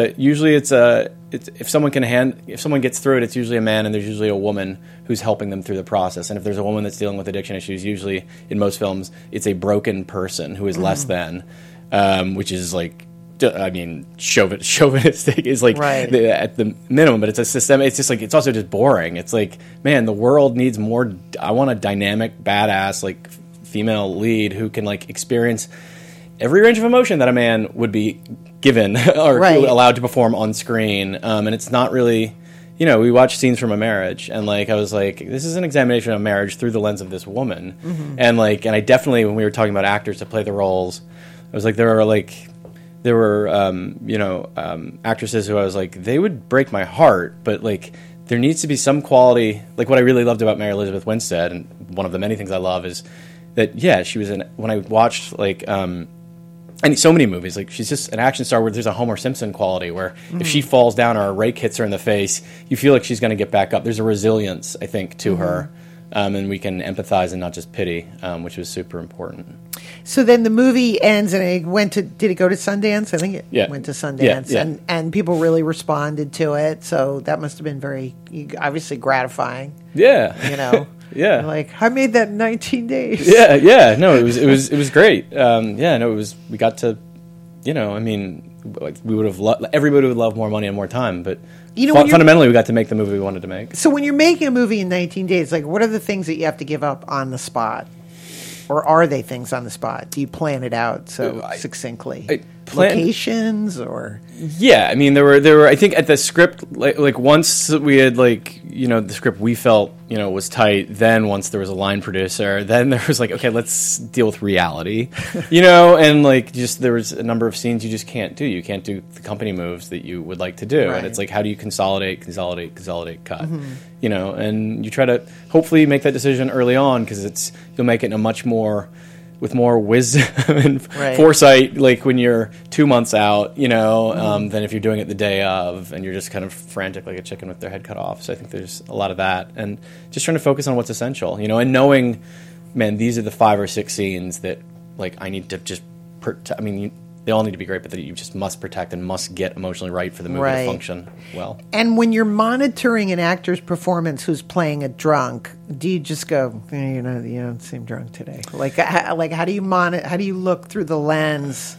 If someone gets through it, it's usually a man, and there's usually a woman who's helping them through the process. And if there's a woman that's dealing with addiction issues, usually in most films it's a broken person who is less than, which is chauvinistic is at the minimum, but it's a system. It's just it's also just boring. It's man, the world needs more. I want a dynamic, badass female lead who can experience every range of emotion that a man would be given or allowed to perform on screen. And it's not really, we watch Scenes from a Marriage, and I was like, this is an examination of marriage through the lens of this woman. And and I definitely, when we were talking about actors to play the roles, I was like, there were actresses who I was like, they would break my heart, but there needs to be some quality. What I really loved about Mary Elizabeth Winstead, and one of the many things I love, is that she was when I watched and so many movies, she's just an action star where there's a Homer Simpson quality where if she falls down or a rake hits her in the face, you feel like she's going to get back up. There's a resilience, I think, to her. And we can empathize and not just pity, which was super important. So then the movie ends, and did it go to Sundance? I think it went to Sundance, and people really responded to it. So that must have been very, obviously, gratifying. Yeah, Yeah, I made that in 19 days. Yeah. No, it was great. We got to, we would have everybody would love more money and more time, but fundamentally we got to make the movie we wanted to make. So when you're making a movie in 19 days, what are the things that you have to give up on the spot? Or are they things on the spot? Do you plan it out succinctly? Locations or? Yeah, I mean, there were. I think at the script, once we had the script we felt was tight. Then once there was a line producer, then there was okay, let's deal with reality, and just there was a number of scenes you just can't do. You can't do the company moves that you would like to do, and it's how do you consolidate, cut, and you try to hopefully make that decision early on because you'll make it in a much more. With more wisdom and foresight, when you're 2 months out, than if you're doing it the day of and you're just kind of frantic like a chicken with their head cut off. So I think there's a lot of that. And just trying to focus on what's essential, and knowing, man, these are the 5 or 6 scenes that, I need to just... they all need to be great, but that you just must protect and must get emotionally right for the movie to function well. And when you're monitoring an actor's performance who's playing a drunk, do you just go, you don't seem drunk today? Like how do you how do you look through the lens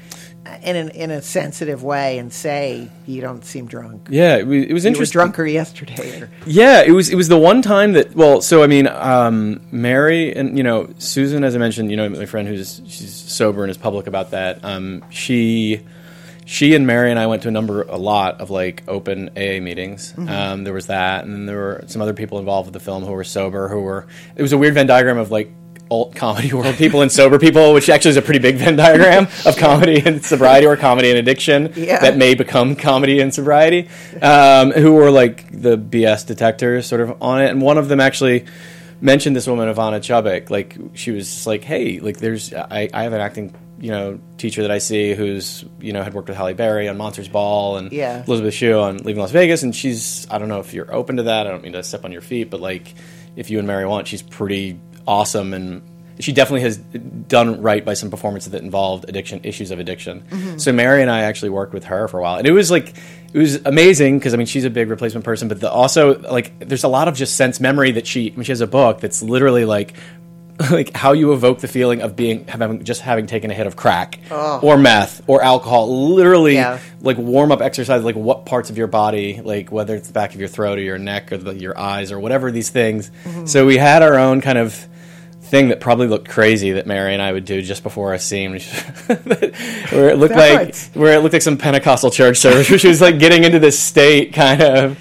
in a sensitive way and say you don't seem drunk? Yeah, it was interesting. You were drunker yesterday. Yeah, it was the one time that. Well, so I mean, Mary and Susan, as I mentioned, my friend she's sober and is public about that. She and Mary and I went to a lot of like open AA meetings. Mm-hmm. There was that, and then there were some other people involved with the film who were sober. It was a weird Venn diagram of like alt comedy world people and sober people, which actually is a pretty big Venn diagram of comedy and sobriety, or comedy and addiction that may become comedy and sobriety, who were like the BS detectors sort of on it. And one of them actually mentioned this woman, Ivana Chubbuck. Like, she was just like, hey, like I have an acting teacher that I see who's had worked with Halle Berry on Monsters Ball and Elizabeth Shue on Leaving Las Vegas, and I don't know if you're open to that. I don't mean to step on your feet, but like, if you and Mary want, she's pretty awesome, and she definitely has done right by some performances that involved issues of addiction. Mm-hmm. So Mary and I actually worked with her for a while, and it was amazing because I mean, she's a big replacement person, but also like there's a lot of just sense memory that she has a book that's literally like how you evoke the feeling of having taken a hit of crack or meth or alcohol, literally like warm up exercise, like what parts of your body, like whether it's the back of your throat or your neck or your eyes or whatever these things. Mm-hmm. So we had our own kind of thing that probably looked crazy that Mary and I would do just before a scene, where it looked like some Pentecostal church service, where she was like getting into this state kind of.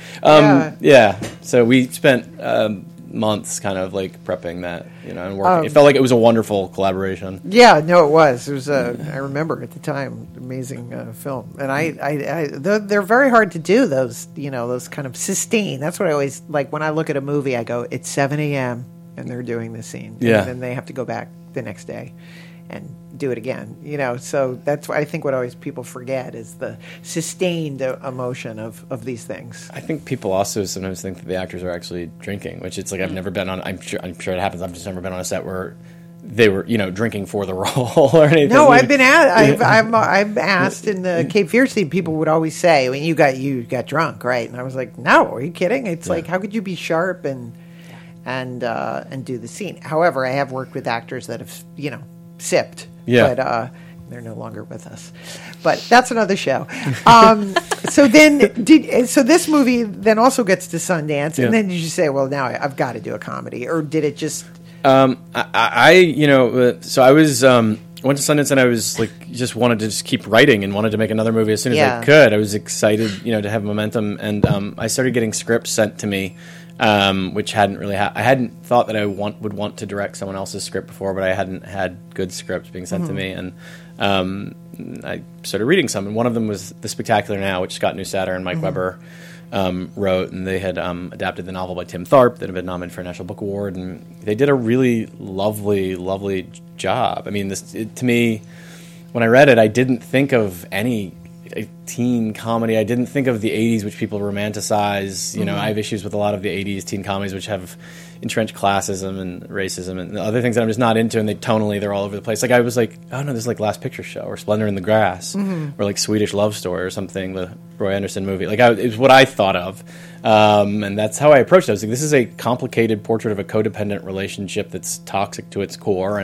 So we spent months kind of like prepping that, and working. It felt like it was a wonderful collaboration. Yeah, no, it was. It was. I remember at the time, amazing film, and they're very hard to do. Those, those kind of sustain. That's what I always like when I look at a movie. I go, it's 7 a.m. and they're doing this scene, and then they have to go back the next day and do it again. So that's why I think what always people forget is the sustained emotion of these things. I think people also sometimes think that the actors are actually drinking, which it's like I've never been on. I'm sure it happens. I've just never been on a set where they were drinking for the role or anything. No, I've been I've asked in the Cape Fear scene. People would always say, "I mean, you got drunk, right?" And I was like, "No, are you kidding?" It's like, how could you be sharp and do the scene? However, I have worked with actors that have sipped. Yeah. But they're no longer with us. But that's another show. So this movie then also gets to Sundance, and then did you say, well, now I've got to do a comedy, or did it just? So I was went to Sundance, and I was like, just wanted to just keep writing and wanted to make another movie as soon as I could. I was excited, to have momentum, and I started getting scripts sent to me. Which hadn't really I hadn't thought that I would want to direct someone else's script before, but I hadn't had good scripts being sent to me, and I started reading some, and one of them was The Spectacular Now, which Scott Neussatter and Mike Weber wrote, and they had adapted the novel by Tim Tharp that had been nominated for a National Book Award, and they did a really lovely job. I mean, to me, when I read it, I didn't think of any teen comedy. I didn't think of the 80s, which people romanticize. I have issues with a lot of the 80s teen comedies, which have entrenched classism and racism and other things that I'm just not into, and they're all over the place. Like, I was like, oh no, this is like Last Picture Show or Splendor in the Grass or like Swedish Love Story or something, the Roy Andersson movie. Like, it was what I thought of, and that's how I approached it. I was like, this is a complicated portrait of a codependent relationship that's toxic to its core,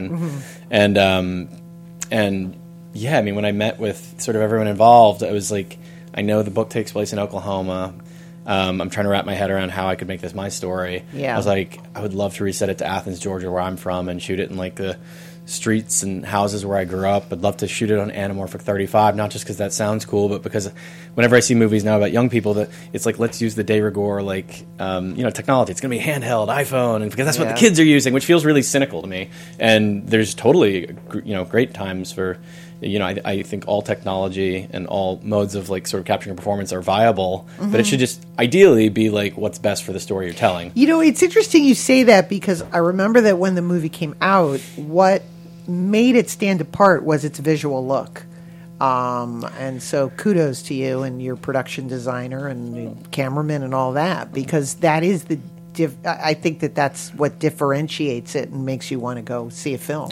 and yeah, I mean, when I met with sort of everyone involved, I was like, I know the book takes place in Oklahoma. I'm trying to wrap my head around how I could make this my story. Yeah. I was like, I would love to reset it to Athens, Georgia, where I'm from, and shoot it in like the streets and houses where I grew up. I'd love to shoot it on Anamorphic 35, not just because that sounds cool, but because whenever I see movies now about young people, that it's like, let's use the de rigueur, like, technology. It's going to be handheld, iPhone, and because that's what the kids are using, which feels really cynical to me. And there's totally, great times for... I think all technology and all modes of like sort of capturing a performance are viable, but it should just ideally be like what's best for the story you're telling. It's interesting you say that, because I remember that when the movie came out, what made it stand apart was its visual look. And so kudos to you and your production designer and the cameraman and all that, because that is I think that's what differentiates it and makes you want to go see a film.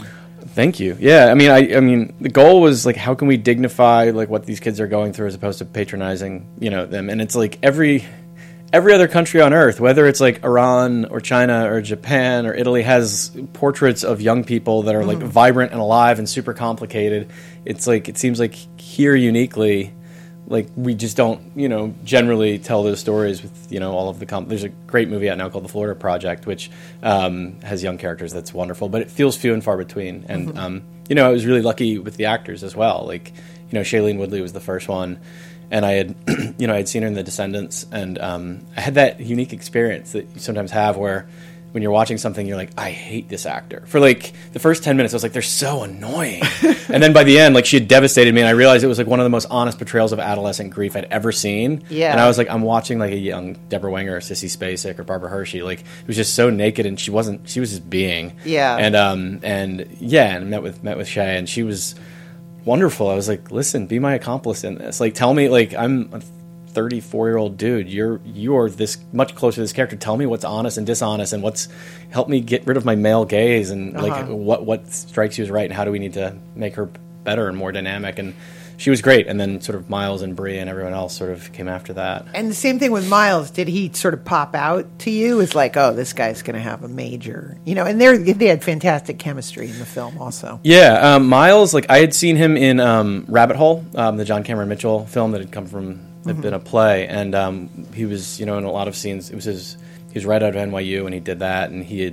Thank you. Yeah, I mean, the goal was like, how can we dignify like what these kids are going through as opposed to patronizing, them? And it's like every other country on earth, whether it's like Iran or China or Japan or Italy, has portraits of young people that are like vibrant and alive and super complicated. It's like, it seems like here uniquely, like we just don't, generally tell those stories with, all of the there's a great movie out now called The Florida Project, which has young characters that's wonderful, but it feels few and far between. And, I was really lucky with the actors as well. Like, Shailene Woodley was the first one. And I had, I had seen her in The Descendants, and I had that unique experience that you sometimes have where when you're watching something, you're like, I hate this actor. For like the first 10 minutes, I was like, they're so annoying. And then by the end, like she had devastated me, and I realized it was like one of the most honest portrayals of adolescent grief I'd ever seen. Yeah. And I was like, I'm watching like a young Deborah Winger or Sissy Spacek or Barbara Hershey. Like it was just so naked, and she was just being. Yeah. And met with Shay, and she was wonderful. I was like, listen, be my accomplice in this. Like, tell me, like, I'm a 34-year-old dude. You're this much closer to this character. Tell me what's honest and dishonest, and help me get rid of my male gaze, and like what strikes you as right, and how do we need to make her better and more dynamic. And she was great. And then sort of Miles and Brie and everyone else sort of came after that. And the same thing with Miles. Did he sort of pop out to you? It's like, oh, this guy's going to have a major, and they had fantastic chemistry in the film also. Yeah. Miles, like I had seen him in Rabbit Hole, the John Cameron Mitchell film that had been a play. And he was, in a lot of scenes, he was right out of NYU, and he did that. And he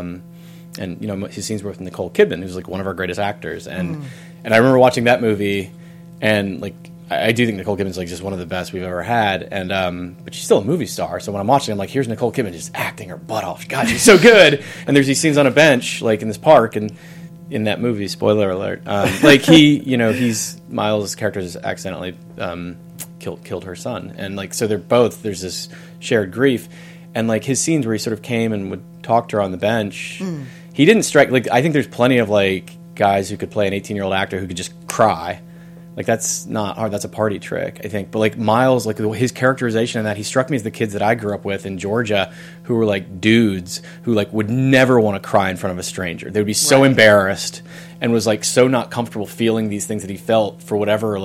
had, his scenes were with Nicole Kidman, who's like one of our greatest actors. And I remember watching that movie. And like I do think Nicole Kidman's like just one of the best we've ever had, and but she's still a movie star. So when I'm watching, I'm like, here's Nicole Kidman just acting her butt off. God, she's so good. And there's these scenes on a bench, like in this park, and in that movie, spoiler alert, like he's Miles' character has accidentally killed her son, and like so there's this shared grief, and like his scenes where he sort of came and would talk to her on the bench, he didn't strike. Like I think there's plenty of like guys who could play an 18-year-old actor who could just cry. Like, that's not hard. That's a party trick, I think. But, like, Miles, like, his characterization in that, he struck me as the kids that I grew up with in Georgia who were, like, dudes who, like, would never want to cry in front of a stranger. They would be so embarrassed and was, like, so not comfortable feeling these things that he felt for whatever,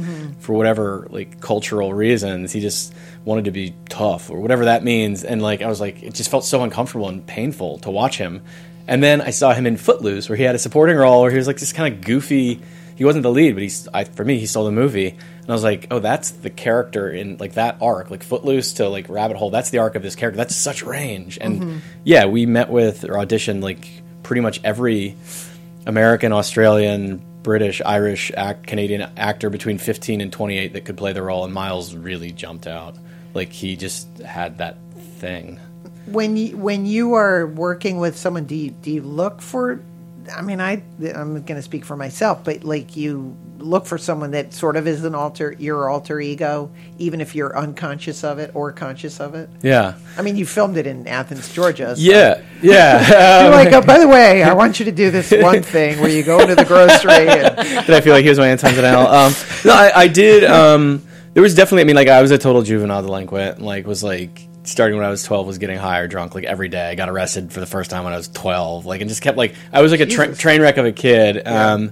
cultural reasons. He just wanted to be tough or whatever that means. And, like, I was like, it just felt so uncomfortable and painful to watch him. And then I saw him in Footloose, where he had a supporting role where he was, like, this kind of goofy... He wasn't the lead, but for me, he stole the movie. And I was like, oh, that's the character in, like, that arc. Like, Footloose to, like, Rabbit Hole, that's the arc of this character. That's such range. And, yeah, we met with, or auditioned, like, pretty much every American, Australian, British, Irish, Canadian actor between 15 and 28 that could play the role. And Miles really jumped out. Like, he just had that thing. When you are working with someone, do you look for... I mean, I'm going to speak for myself, but like you look for someone that sort of is your alter ego, even if you're unconscious of it or conscious of it. Yeah. I mean, you filmed it in Athens, Georgia. So yeah. You're like, oh, by the way, I want you to do this one thing where you go to the grocery. Did I feel like here's my Anton Zanel? No, I did. There was definitely. I mean, like I was a total juvenile delinquent. Like was like. Starting when I was 12, was getting high or drunk like every day. I got arrested for the first time when I was 12, like, and just kept like I was like a train wreck of a kid. Yeah.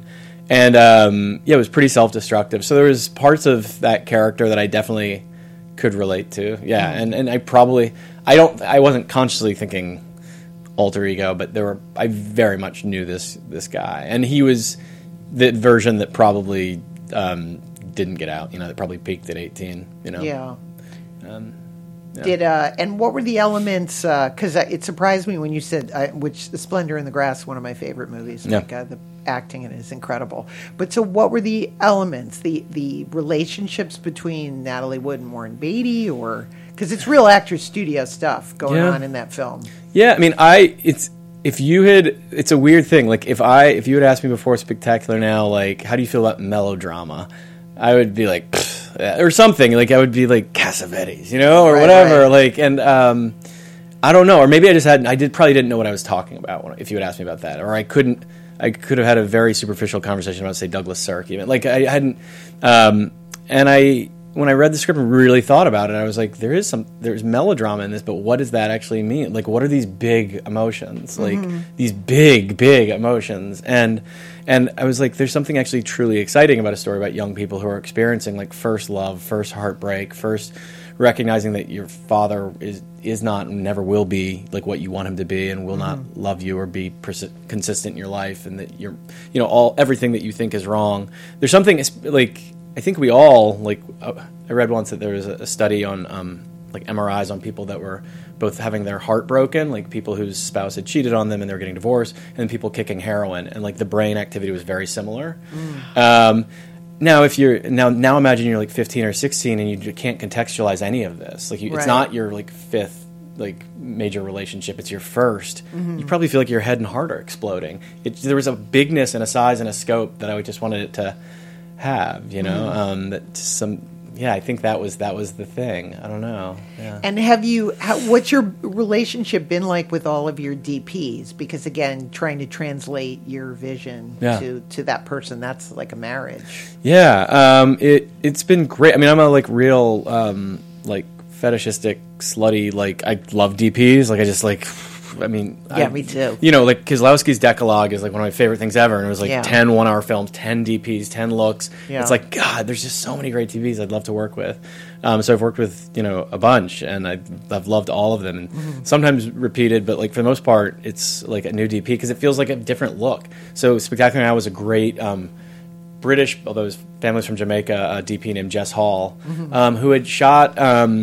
It was pretty self-destructive. So there was parts of that character that I definitely could relate to. Yeah, and I wasn't consciously thinking alter ego, but I very much knew this guy, and he was the version that probably didn't get out. That probably peaked at 18. Yeah. Yeah. And what were the elements? Because it surprised me when you said, which The Splendor in the Grass, one of my favorite movies. Yeah. The acting in it is incredible. But so, what were the elements? The relationships between Natalie Wood and Warren Beatty, or because it's real actors studio stuff going on in that film. Yeah, I mean, it's a weird thing. Like if you had asked me before Spectacular Now, like how do you feel about melodrama? I would be like. Or something like I would be like Cassavetes, or whatever. Right. Like, and I don't know, or maybe I probably didn't know what I was talking about if you had asked me about that, or I could have had a very superficial conversation about, say, Douglas Sirk, even like I hadn't. When I read the script and really thought about it, I was like, there's melodrama in this, but what does that actually mean? Like, what are these big emotions? Like these big emotions, and And I was like, there's something actually truly exciting about a story about young people who are experiencing like first love, first heartbreak, first recognizing that your father is not and never will be like what you want him to be, and will not love you or be consistent in your life, and that you're, everything that you think is wrong. There's something like, I think we all, like, I read once that there was a study on like MRIs on people that were both having their heart broken, like people whose spouse had cheated on them and they were getting divorced, and people kicking heroin, and like the brain activity was very similar. Now, if you're now imagine you're like 15 or 16 and you can't contextualize any of this. Like, it's not your like fifth like major relationship; it's your first. You probably feel like your head and heart are exploding. There was a bigness and a size and a scope that I just wanted it to have. I think that was the thing. I don't know. Yeah. And what's your relationship been like with all of your DPs? Because again, trying to translate your vision to that person, that's like a marriage. Yeah. It's been great. I mean, I'm a like real like fetishistic, slutty, like I love DPs. Like I just like, I mean, me too. Like Kieslowski's Decalogue is like one of my favorite things ever, and it was like 10 1-hour films, 10 DPs, 10 looks. Yeah. It's like, God, there's just so many great DPs I'd love to work with. So I've worked with a bunch, and I've loved all of them, and sometimes repeated, but like for the most part, it's like a new DP because it feels like a different look. So Spectacular Now was a great British, although his family's from Jamaica, a DP named Jess Hall, who had shot.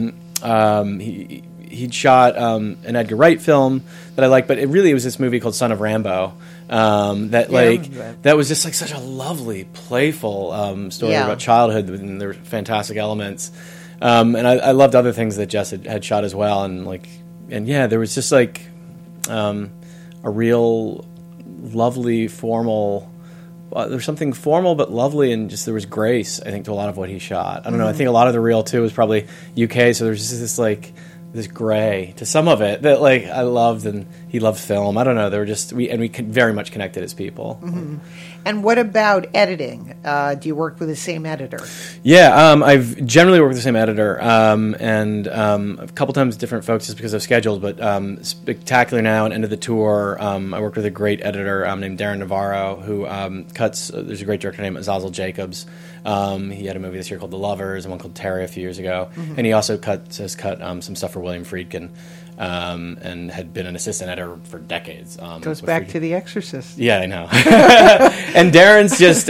He'd shot an Edgar Wright film that I liked, but it was this movie called Son of Rambo that was just like such a lovely, playful story about childhood, and there were fantastic elements. And I loved other things that Jess had shot as well, and there was just like a real lovely, formal. There's something formal but lovely, and just there was grace, I think, to a lot of what he shot. I don't know. I think a lot of the reel too was probably UK, so there's just this like. This gray to some of it that like I loved, and he loved film. I don't know. They were just we very much connected as people. And what about editing? Do you work with the same editor? Yeah, I've generally worked with the same editor, and a couple times different folks just because of schedules. But Spectacular Now and End of the Tour, I worked with a great editor named Darren Navarro who cuts. There's a great director named Azazel Jacobs. He had a movie this year called The Lovers and one called Terry a few years ago, and he also has cut some stuff for William Friedkin. And had been an assistant editor for decades. Goes back to The Exorcist. Yeah, I know. And Darren's just,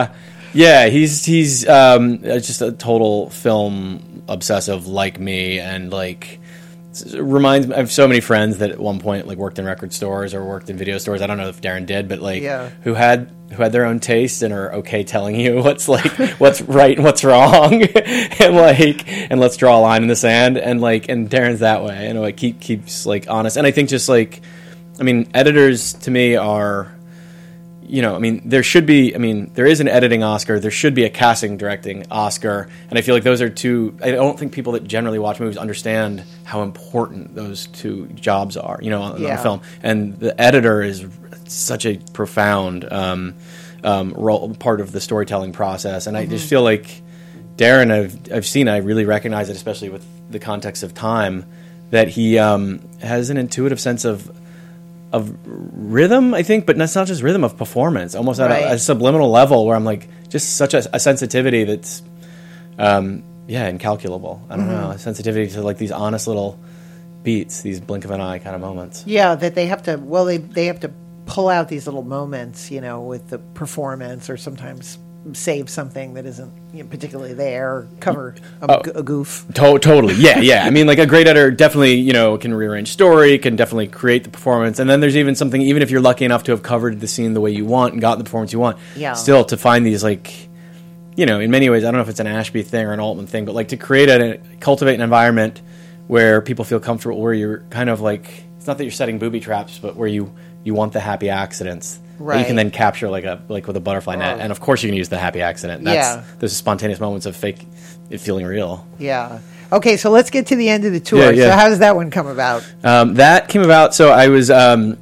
he's just a total film obsessive like me, and like reminds me. I have so many friends that at one point like worked in record stores or worked in video stores. I don't know if Darren did, but like who had their own taste and are okay telling you what's right and what's wrong, and let's draw a line in the sand, and Darren's that way, and like keeps like honest. And I think just like, I mean, editors to me are, there should be, there is an editing Oscar, there should be a casting directing Oscar, and I feel like those are two. I don't think people that generally watch movies understand how important those two jobs are, on a film, and the editor is such a profound role, part of the storytelling process, and I just feel like Darren, I really recognize it, especially with the context of time, that he has an intuitive sense of rhythm, I think, but that's not just rhythm, of performance, almost at a subliminal level where I'm like, just such a sensitivity that's incalculable. I don't know, a sensitivity to like these honest little beats, these blink of an eye kind of moments. Yeah, that they have to. Well, they have to pull out these little moments, with the performance, or sometimes save something that isn't particularly there, or cover a goof. Totally, yeah. I mean, like a great editor definitely, can rearrange story, can definitely create the performance, and then there's even something, even if you're lucky enough to have covered the scene the way you want and gotten the performance you want, still to find these like, in many ways, I don't know if it's an Ashby thing or an Altman thing, but like to cultivate an environment where people feel comfortable, where you're kind of like, it's not that you're setting booby traps, but where you want the happy accidents. Right. You can then capture like with a butterfly net, and of course you can use the happy accident. That's those spontaneous moments of it feeling real. Yeah. Okay, so let's get to the end of the tour. So how does that one come about? That came about. So I was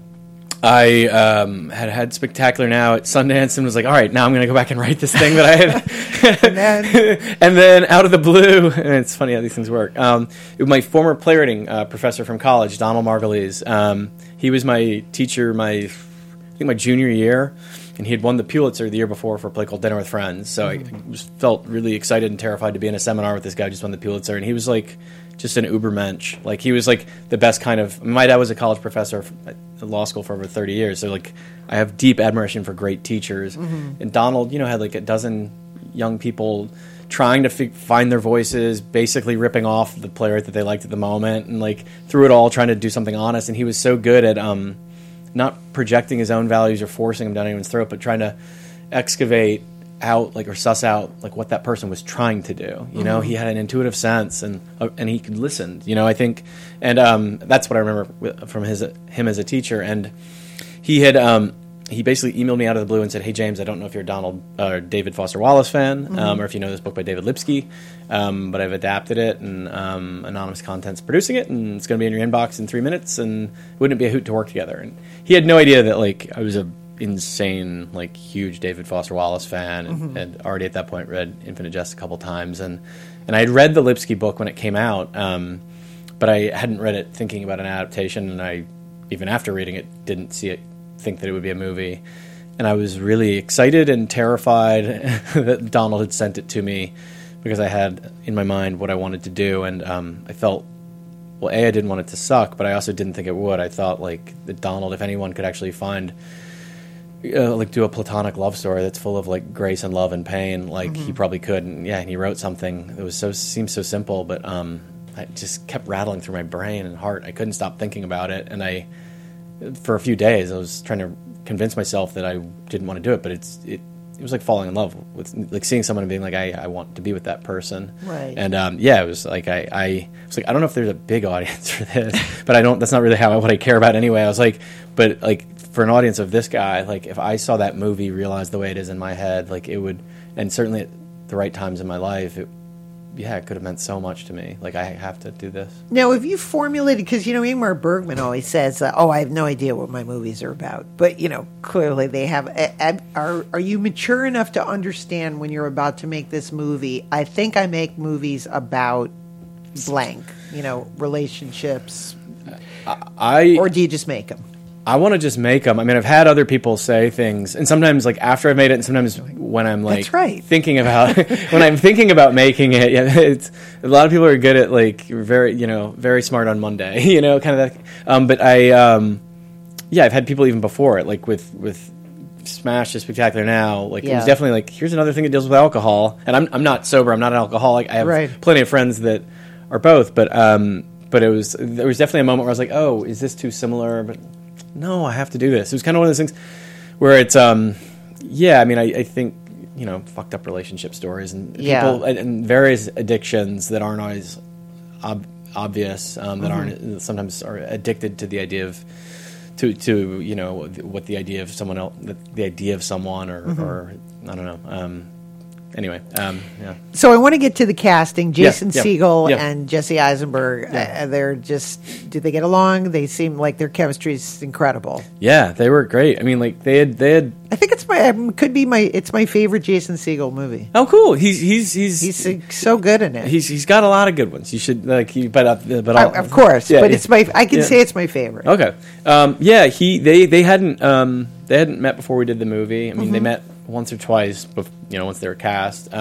had Spectacular Now at Sundance and was like, all right, now I'm going to go back and write this thing that I had. and then out of the blue, and it's funny how these things work. My former playwriting professor from college, Donald Margulies, he was my teacher my junior year, and he had won the Pulitzer the year before for a play called Dinner with Friends. So I felt really excited and terrified to be in a seminar with this guy who just won the Pulitzer, and he was like just an ubermensch. Like he was like the best kind of. My dad was a college professor at law school for over 30 years, so like I have deep admiration for great teachers. And Donald, had like a dozen young people trying to find their voices, basically ripping off the playwright that they liked at the moment, and like through it all trying to do something honest. And he was so good at not projecting his own values or forcing them down anyone's throat, but trying to excavate out or suss out like what that person was trying to do. He had an intuitive sense and he could listen. I think, and that's what I remember from him as a teacher. And he had he basically emailed me out of the blue and said, "Hey James, I don't know if you're a David Foster Wallace fan or if you know this book by David Lipsky, but I've adapted it and Anonymous Content's producing it, and it's going to be in your inbox in 3 minutes, and wouldn't it be a hoot to work together?" And he had no idea that like I was a insane, like huge David Foster Wallace fan, and had already at that point read Infinite Jest a couple times, and I had read the Lipsky book when it came out, but I hadn't read it thinking about an adaptation, and I even after reading it didn't think that it would be a movie, and I was really excited and terrified that Donald had sent it to me because I had in my mind what I wanted to do, and I felt, well, I didn't want it to suck, but I also didn't think it would. I thought like that Donald, if anyone could actually find do a platonic love story that's full of like grace and love and pain, like he probably could. And he wrote something that was seemed so simple, but I just kept rattling through my brain and heart. I couldn't stop thinking about it, and for a few days I was trying to convince myself that I didn't want to do it, but it was like falling in love with like seeing someone and being like I want to be with that person, right? And it was like I was like, I don't know if there's a big audience for this, but that's not really what I care about anyway. I was like, but like for an audience of this guy, like if I saw that movie realized the way it is in my head, like it would, and certainly at the right times in my life, it could have meant so much to me. Like I have to do this. Now, have you formulated, because Ingmar Bergman always says, I have no idea what my movies are about, but clearly they have. Are you mature enough to understand when you're about to make this movie? I think I make movies about blank, relationships, or do you just make them? I want to just make them. I mean, I've had other people say things, and sometimes like after I've made it, and sometimes when I'm like thinking about when I'm thinking about making it, it's a lot of people are good at like very smart on Monday, kind of that. But I've had people even before it, like with Smash the Spectacular Now, like it was definitely like, here's another thing that deals with alcohol, and I'm not sober, I'm not an alcoholic. I have plenty of friends that are both, but there was definitely a moment where I was like, oh, is this too similar? But no, I have to do this. It was kind of one of those things where it's, I mean, I think, fucked up relationship stories and people and various addictions that aren't always obvious, that aren't, sometimes are addicted to the idea of, what the idea of someone else, the idea of someone or I don't know. Anyway, So I want to get to the casting. Jason Segel and Jesse Eisenberg. They're just. Do they get along? They seem like their chemistry is incredible. Yeah, they were great. I mean, like they had. I think it's it's my favorite Jason Segel movie. Oh, cool. He's so good in it. He's got a lot of good ones. You should of course. But it's my. I can say it's my favorite. Okay. They hadn't met before we did the movie. I mean, they met once or twice, once they were cast.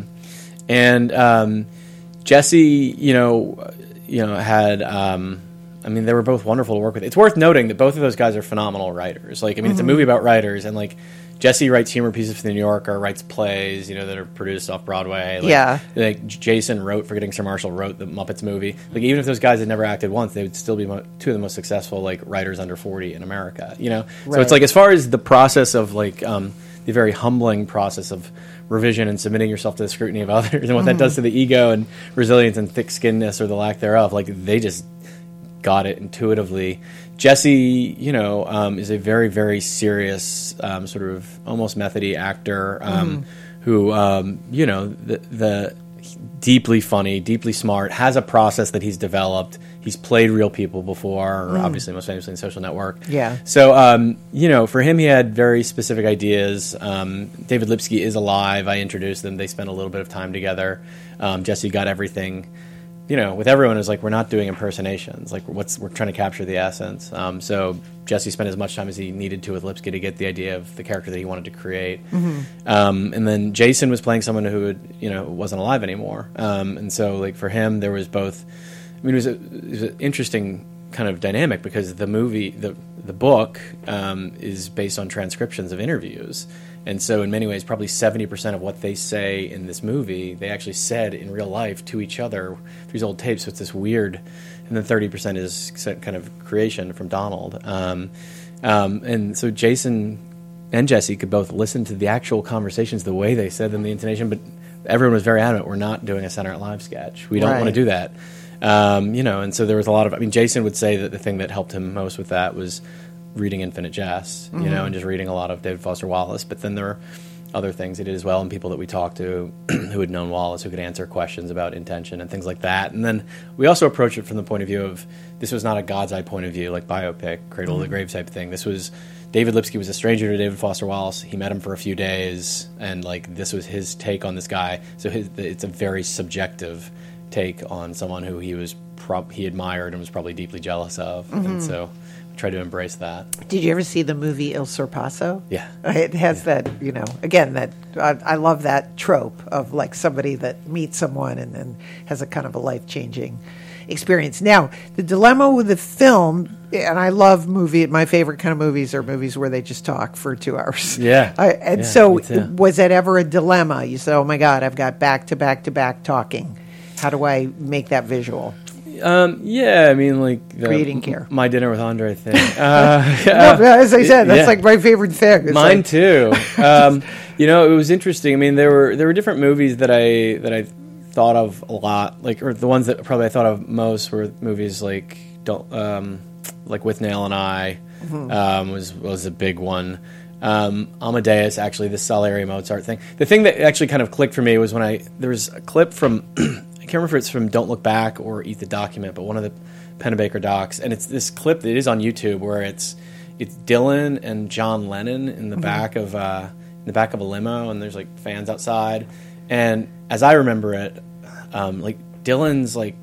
Jesse, had, they were both wonderful to work with. It's worth noting that both of those guys are phenomenal writers. Like, I mean, it's a movie about writers, and like, Jesse writes humor pieces for The New Yorker, writes plays, that are produced off Broadway. Like Jason Forgetting Sir Marshall wrote the Muppets movie. Like, even if those guys had never acted once, they would still be two of the most successful, like, writers under 40 in America, So it's like, as far as the process of, like, the very humbling process of revision and submitting yourself to the scrutiny of others and what that does to the ego and resilience and thick-skinnedness or the lack thereof, like, they just got it intuitively. Jesse, is a very, very serious, sort of almost method-y actor who, the deeply funny, deeply smart, has a process that he's developed. He's played real people before, or obviously most famously in Social Network. Yeah. So, for him, he had very specific ideas. David Lipsky is alive. I introduced them. They spent a little bit of time together. Jesse got everything with everyone is like we're not doing impersonations. Like we're trying to capture the essence. So Jesse spent as much time as he needed to with Lipsky to get the idea of the character that he wanted to create. And then Jason was playing someone who wasn't alive anymore. And so like for him, there was both. I mean, it was an interesting kind of dynamic because the movie, the book, is based on transcriptions of interviews. And so in many ways, probably 70% of what they say in this movie, they actually said in real life to each other through these old tapes. So it's this weird, and then 30% is kind of creation from Donald. And so Jason and Jesse could both listen to the actual conversations, the way they said them, the intonation, but everyone was very adamant, we're not doing a Saturday Night Live sketch. We don't want to do that. And so there was a lot of, Jason would say that the thing that helped him most with that was reading Infinite Jest, and just reading a lot of David Foster Wallace. But then there were other things he did as well, and people that we talked to who had known Wallace, who could answer questions about intention and things like that. And then we also approached it from the point of view of, this was not a God's eye point of view, like biopic, Cradle to the Grave type thing. This was, David Lipsky was a stranger to David Foster Wallace. He met him for a few days, and like this was his take on this guy. So it's a very subjective take on someone who he admired and was probably deeply jealous of. And so try to embrace that. Did you ever see the movie Il Sorpasso? Yeah. It has that, again, that I love that trope of like somebody that meets someone and then has a kind of a life-changing experience. Now, the dilemma with the film, and I love my favorite kind of movies are movies where they just talk for 2 hours. Yeah. So was that ever a dilemma? You said, oh my God, I've got back-to-back talking. How do I make that visual? Creating care. My Dinner with Andre thing. As I said, that's like my favorite thing. Mine too. It was interesting. I mean, there were different movies that I thought of a lot, or the ones that probably I thought of most were movies like With Nail and I was a big one. Amadeus, actually, the Salieri Mozart thing. The thing that actually kind of clicked for me was when there was a clip from. I can't remember if it's from Don't Look Back or Eat the Document, but one of the Pennebaker docs, and it's this clip that is on YouTube where it's Dylan and John Lennon in the back of a limo, and there's like fans outside, and as I remember it, Dylan's like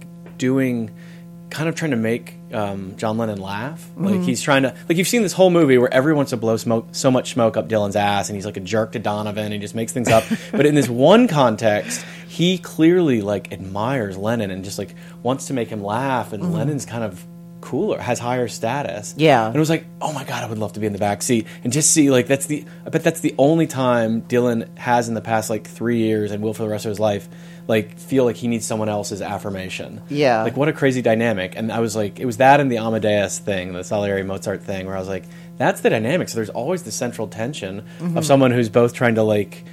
trying to make John Lennon laugh. Like he's trying to, like you've seen this whole movie where everyone wants to blow so much smoke up Dylan's ass, and he's like a jerk to Donovan, and he just makes things up. But in this one context, he clearly like admires Lennon and just like wants to make him laugh, and Lennon's kind of cooler, has higher status. Yeah. And it was like, oh my God, I would love to be in the back seat and just see like I bet that's the only time Dylan has in the past like 3 years and will for the rest of his life like feel like he needs someone else's affirmation. Yeah. Like what a crazy dynamic. And I was like, it was that and the Amadeus thing, the Salieri Mozart thing, where I was like, that's the dynamic. So there's always the central tension of someone who's both trying to like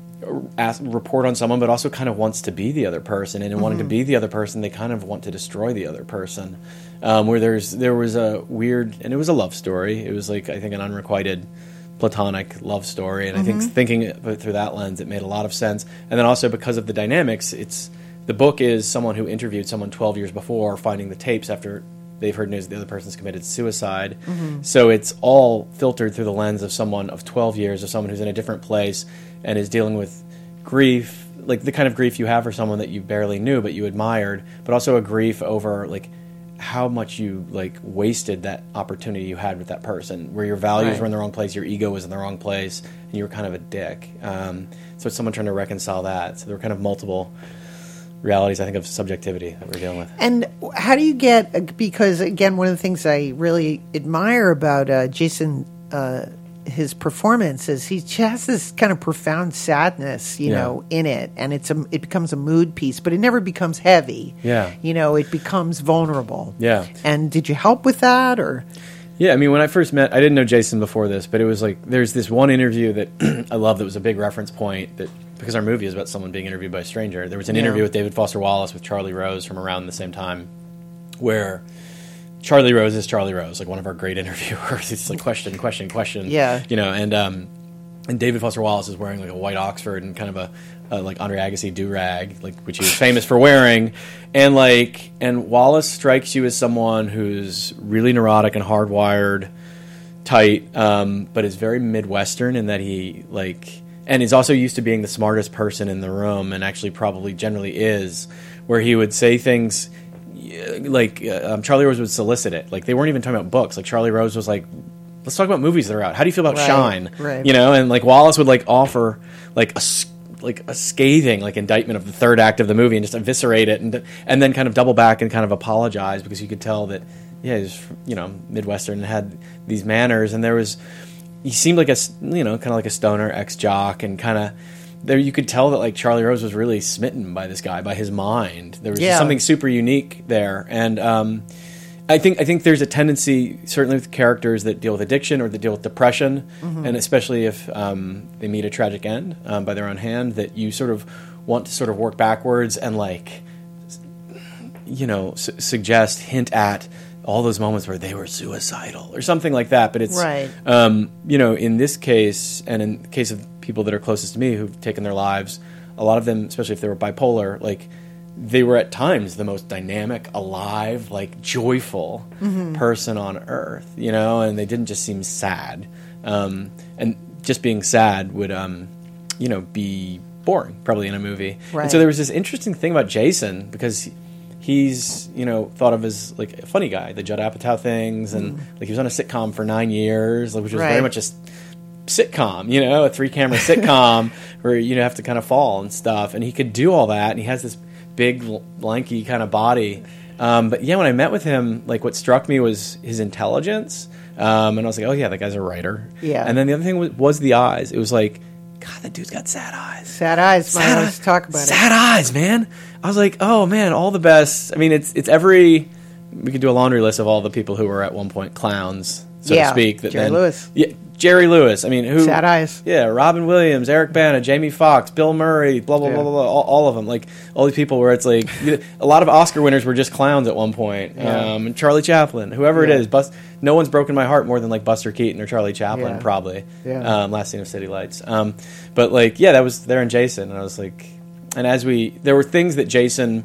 report on someone, but also kind of wants to be the other person, and in wanting to be the other person, they kind of want to destroy the other person. Where there was a weird, and it was a love story. It was like I think an unrequited platonic love story, and I think thinking of it through that lens, it made a lot of sense. And then also because of the dynamics, the book is someone who interviewed someone 12 years before, finding the tapes after they've heard news that the other person's committed suicide. So it's all filtered through the lens of someone of 12 years, of someone who's in a different place and is dealing with grief, like the kind of grief you have for someone that you barely knew but you admired, but also a grief over like how much you like wasted that opportunity you had with that person, where your values were in the wrong place, your ego was in the wrong place, and you were kind of a dick. So it's someone trying to reconcile that. So there were kind of multiple realities, I think, of subjectivity that we're dealing with. And how do you get, because again, one of the things I really admire about Jason, his performance is he has this kind of profound sadness, you know, in it, and it becomes a mood piece, but it never becomes heavy. Yeah. It becomes vulnerable. Yeah. And did you help with that, or? Yeah, I mean, when I first met, I didn't know Jason before this, but it was like, there's this one interview that I love that was a big reference point, that because our movie is about someone being interviewed by a stranger. There was an interview with David Foster Wallace with Charlie Rose from around the same time, where Charlie Rose is Charlie Rose, like one of our great interviewers. It's like question. Yeah. And David Foster Wallace is wearing like a white Oxford and kind of a like Andre Agassi do-rag, like which he was famous for wearing. And Wallace strikes you as someone who's really neurotic and hardwired, tight, but is very Midwestern in that he like, and is also used to being the smartest person in the room, and actually probably generally is, where he would say things like Charlie Rose would solicit it. Like, they weren't even talking about books. Like, Charlie Rose was like, let's talk about movies that are out. How do you feel about Shine? Right. You know, and like Wallace would like offer like a scathing like indictment of the third act of the movie and just eviscerate it, and then kind of double back and kind of apologize, because you could tell that he's, you know, Midwestern and had these manners, and he seemed like kind of like a stoner ex-jock, and kind of there you could tell that like Charlie Rose was really smitten by this guy, by his mind. There was just something super unique there, and I think there's a tendency, certainly with characters that deal with addiction or that deal with depression, and especially if they meet a tragic end by their own hand, that you sort of want to sort of work backwards and like, you know, hint at all those moments where they were suicidal or something like that. But it's you know, in this case, and in the case of people that are closest to me who've taken their lives, a lot of them, especially if they were bipolar, like, they were at times the most dynamic, alive, like joyful person on earth, you know, and they didn't just seem sad. And just being sad would, you know, be boring probably in a movie. Right. And so there was this interesting thing about Jason, because he's, you know, thought of as like a funny guy, the Judd Apatow things, and like he was on a sitcom for 9 years, which was very much a sitcom, you know, a 3-camera sitcom where you have to kind of fall and stuff, and he could do all that, and he has this big, lanky kind of body. But yeah, when I met with him, like what struck me was his intelligence. And I was like, oh yeah, that guy's a writer. Yeah. And then the other thing was the eyes. It was like, God, that dude's got sad eyes. Sad eyes. Let's talk about it. Sad eyes, man. I was like, oh man, all the best. I mean, it's we could do a laundry list of all the people who were at one point clowns, so to speak. Jerry Lewis. Yeah. Jerry Lewis. I mean, who? Sad eyes. Yeah, Robin Williams, Eric Bana, Jamie Foxx, Bill Murray, blah blah blah blah blah. All of them. Like all these people, where it's like a lot of Oscar winners were just clowns at one point. And Charlie Chaplin, whoever it is. No one's broken my heart more than like Buster Keaton or Charlie Chaplin, probably. Yeah. Last Scene of City Lights. But like, yeah, that was there in Jason, and I was like, and there were things that Jason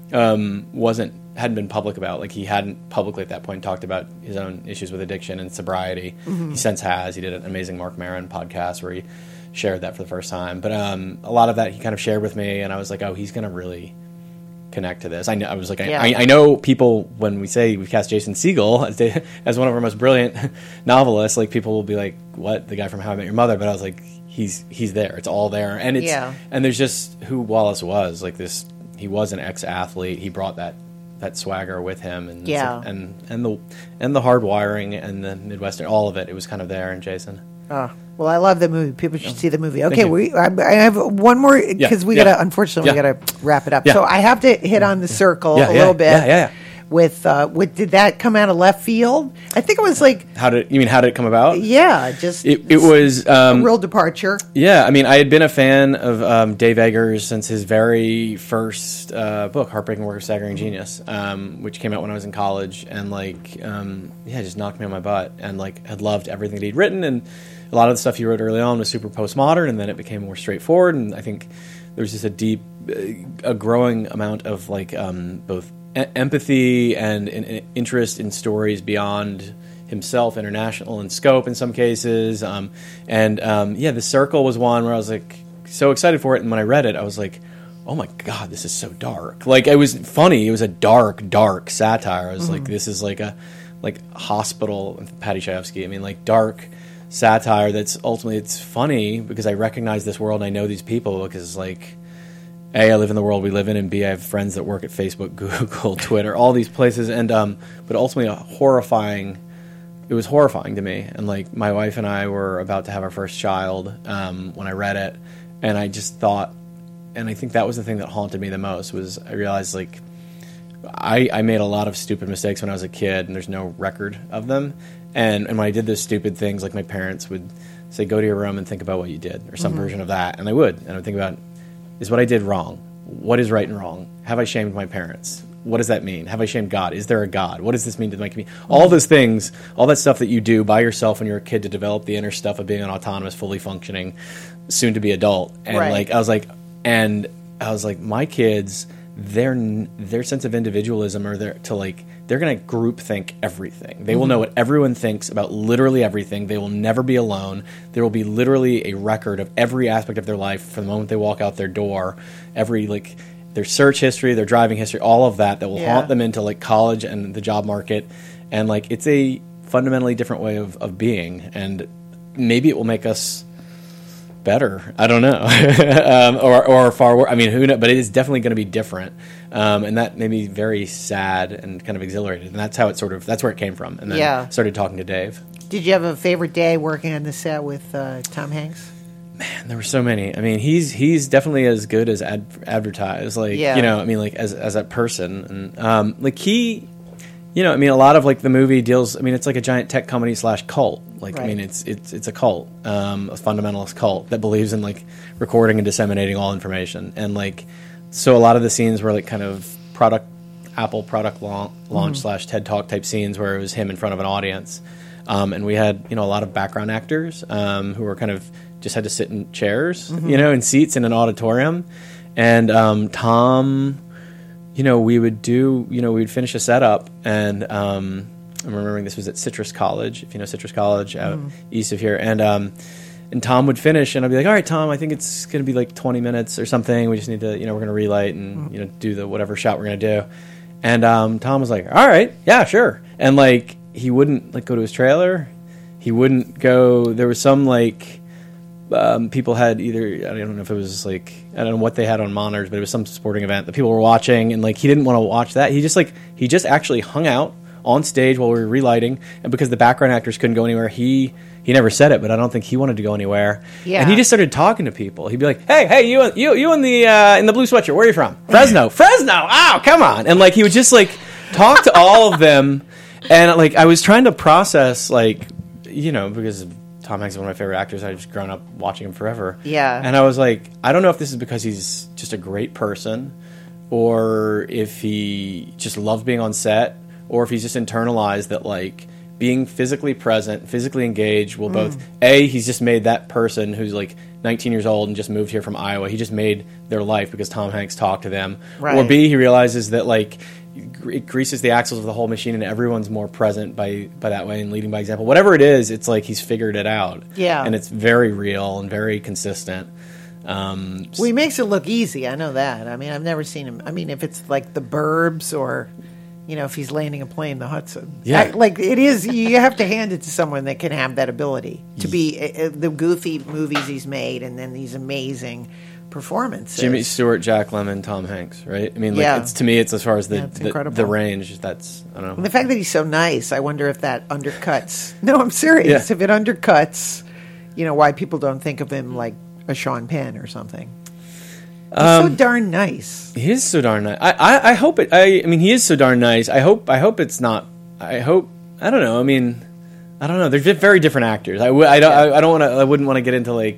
hadn't been public about. Like, he hadn't publicly at that point talked about his own issues with addiction and sobriety. He since has. He did an amazing Marc Maron podcast where he shared that for the first time. But a lot of that he kind of shared with me, and I was like, oh, he's going to really connect to this. I know people, when we say we cast Jason Segel as one of our most brilliant novelists, like people will be like, what, the guy from How I Met Your Mother? But I was like, he's there. It's all there. And and there's just who Wallace was. Like this, he was an ex-athlete. He brought that swagger with him, and and the hard wiring and the Midwestern, all of it. It was kind of there in Jason. Well, I love the movie. People should see the movie. Okay, I have one more, because we gotta, unfortunately, we gotta wrap it up. So I have to hit on The Circle a little bit. Yeah. With did that come out of left field? I think it was like, how did it come about? Yeah, just it was a real departure. Yeah, I mean, I had been a fan of Dave Eggers since his very first book, Heartbreaking Work of Staggering Genius, which came out when I was in college, and like just knocked me on my butt, and like had loved everything that he'd written, and a lot of the stuff he wrote early on was super postmodern, and then it became more straightforward, and I think there was just a growing amount of like both empathy and an interest in stories beyond himself, international in scope in some cases. The Circle was one where I was like so excited for it, and when I read it, I was like, oh my God, this is so dark. Like, it was funny. It was a dark satire. I was like, this is like a Hospital, Patty Chayefsky. I mean, like dark satire that's ultimately, it's funny because I recognize this world and I know these people, because like, A, I live in the world we live in, and B, I have friends that work at Facebook, Google, Twitter, all these places, and but ultimately it was horrifying to me. And like, my wife and I were about to have our first child when I read it, and I just thought, and I think that was the thing that haunted me the most, was I realized like I made a lot of stupid mistakes when I was a kid, and there's no record of them. And when I did those stupid things, like my parents would say, go to your room and think about what you did, or some version of that, and I would, and I would think about, is what I did wrong? What is right and wrong? Have I shamed my parents? What does that mean? Have I shamed God? Is there a God? What does this mean to my community? All those things, all that stuff that you do by yourself when you're a kid to develop the inner stuff of being an autonomous, fully functioning, soon-to-be adult. And I was like, my kids, their sense of individualism, or to like they're going to groupthink everything. They will know what everyone thinks about literally everything. They will never be alone. There will be literally a record of every aspect of their life from the moment they walk out their door, every their search history, their driving history, all of that will haunt them into college and the job market. And it's a fundamentally different way of being, and maybe it will make us better. I don't know, or far worse. I mean, who knows? But it is definitely going to be different, and that made me very sad and kind of exhilarated. And that's how that's where it came from. And then started talking to Dave. Did you have a favorite day working on the set with Tom Hanks? Man, there were so many. I mean, he's definitely as good as advertised. As a person, and he. I mean, a lot of the movie deals. I mean, it's like a giant tech company / cult. Right. I mean, it's a cult, a fundamentalist cult that believes in recording and disseminating all information. And so a lot of the scenes were kind of Apple product launch / TED Talk type scenes where it was him in front of an audience. And we had a lot of background actors who were kind of just had to sit in chairs, in seats in an auditorium, and Tom. We would finish a setup, and I'm remembering this was at Citrus College, if you know Citrus College, out east of here, and Tom would finish, and I'd be like, all right, Tom, I think it's going to be 20 minutes or something. We just need to, we're going to relight and, do the whatever shot we're going to do. And Tom was like, all right, yeah, sure. And, he wouldn't, go to his trailer. He wouldn't go, there was some, people had either, I don't know if it was I don't know what they had on monitors, but it was some sporting event that people were watching, and he didn't want to watch that. He just actually hung out on stage while we were relighting, and because the background actors couldn't go anywhere, he never said it, but I don't think he wanted to go anywhere. Yeah. And he just started talking to people. He'd be like, "Hey, you in the blue sweatshirt? Where are you from? Fresno. Oh, come on!" And he would just talk to all of them, and I was trying to process because Tom Hanks is one of my favorite actors. I've just grown up watching him forever. Yeah. And I was like, I don't know if this is because he's just a great person, or if he just loves being on set, or if he's just internalized that being physically present, physically engaged will both, he's just made that person who's 19 years old and just moved here from Iowa, he just made their life because Tom Hanks talked to them. Right. Or B, he realizes that it greases the axles of the whole machine, and everyone's more present by that way and leading by example. Whatever it is, it's he's figured it out. Yeah. And it's very real and very consistent. He makes it look easy. I know that. I mean, I've never seen him. I mean, if it's The Burbs or, if he's landing a plane in the Hudson. Yeah. It is, you have to hand it to someone that can have that ability to be the goofy movies he's made and then these amazing performances. Jimmy Stewart, Jack Lemmon, Tom Hanks, right? I mean, it's to me, it's as far as the range. That's I don't know. And the fact that he's so nice, I wonder if that undercuts. No, I'm serious. Yeah. If it undercuts, why people don't think of him like a Sean Penn or something. He's so darn nice. He is so darn nice. I hope it. I mean, he is so darn nice. I hope it's not. I hope. I don't know. I mean, I don't know. They're very different actors. I wouldn't want to get into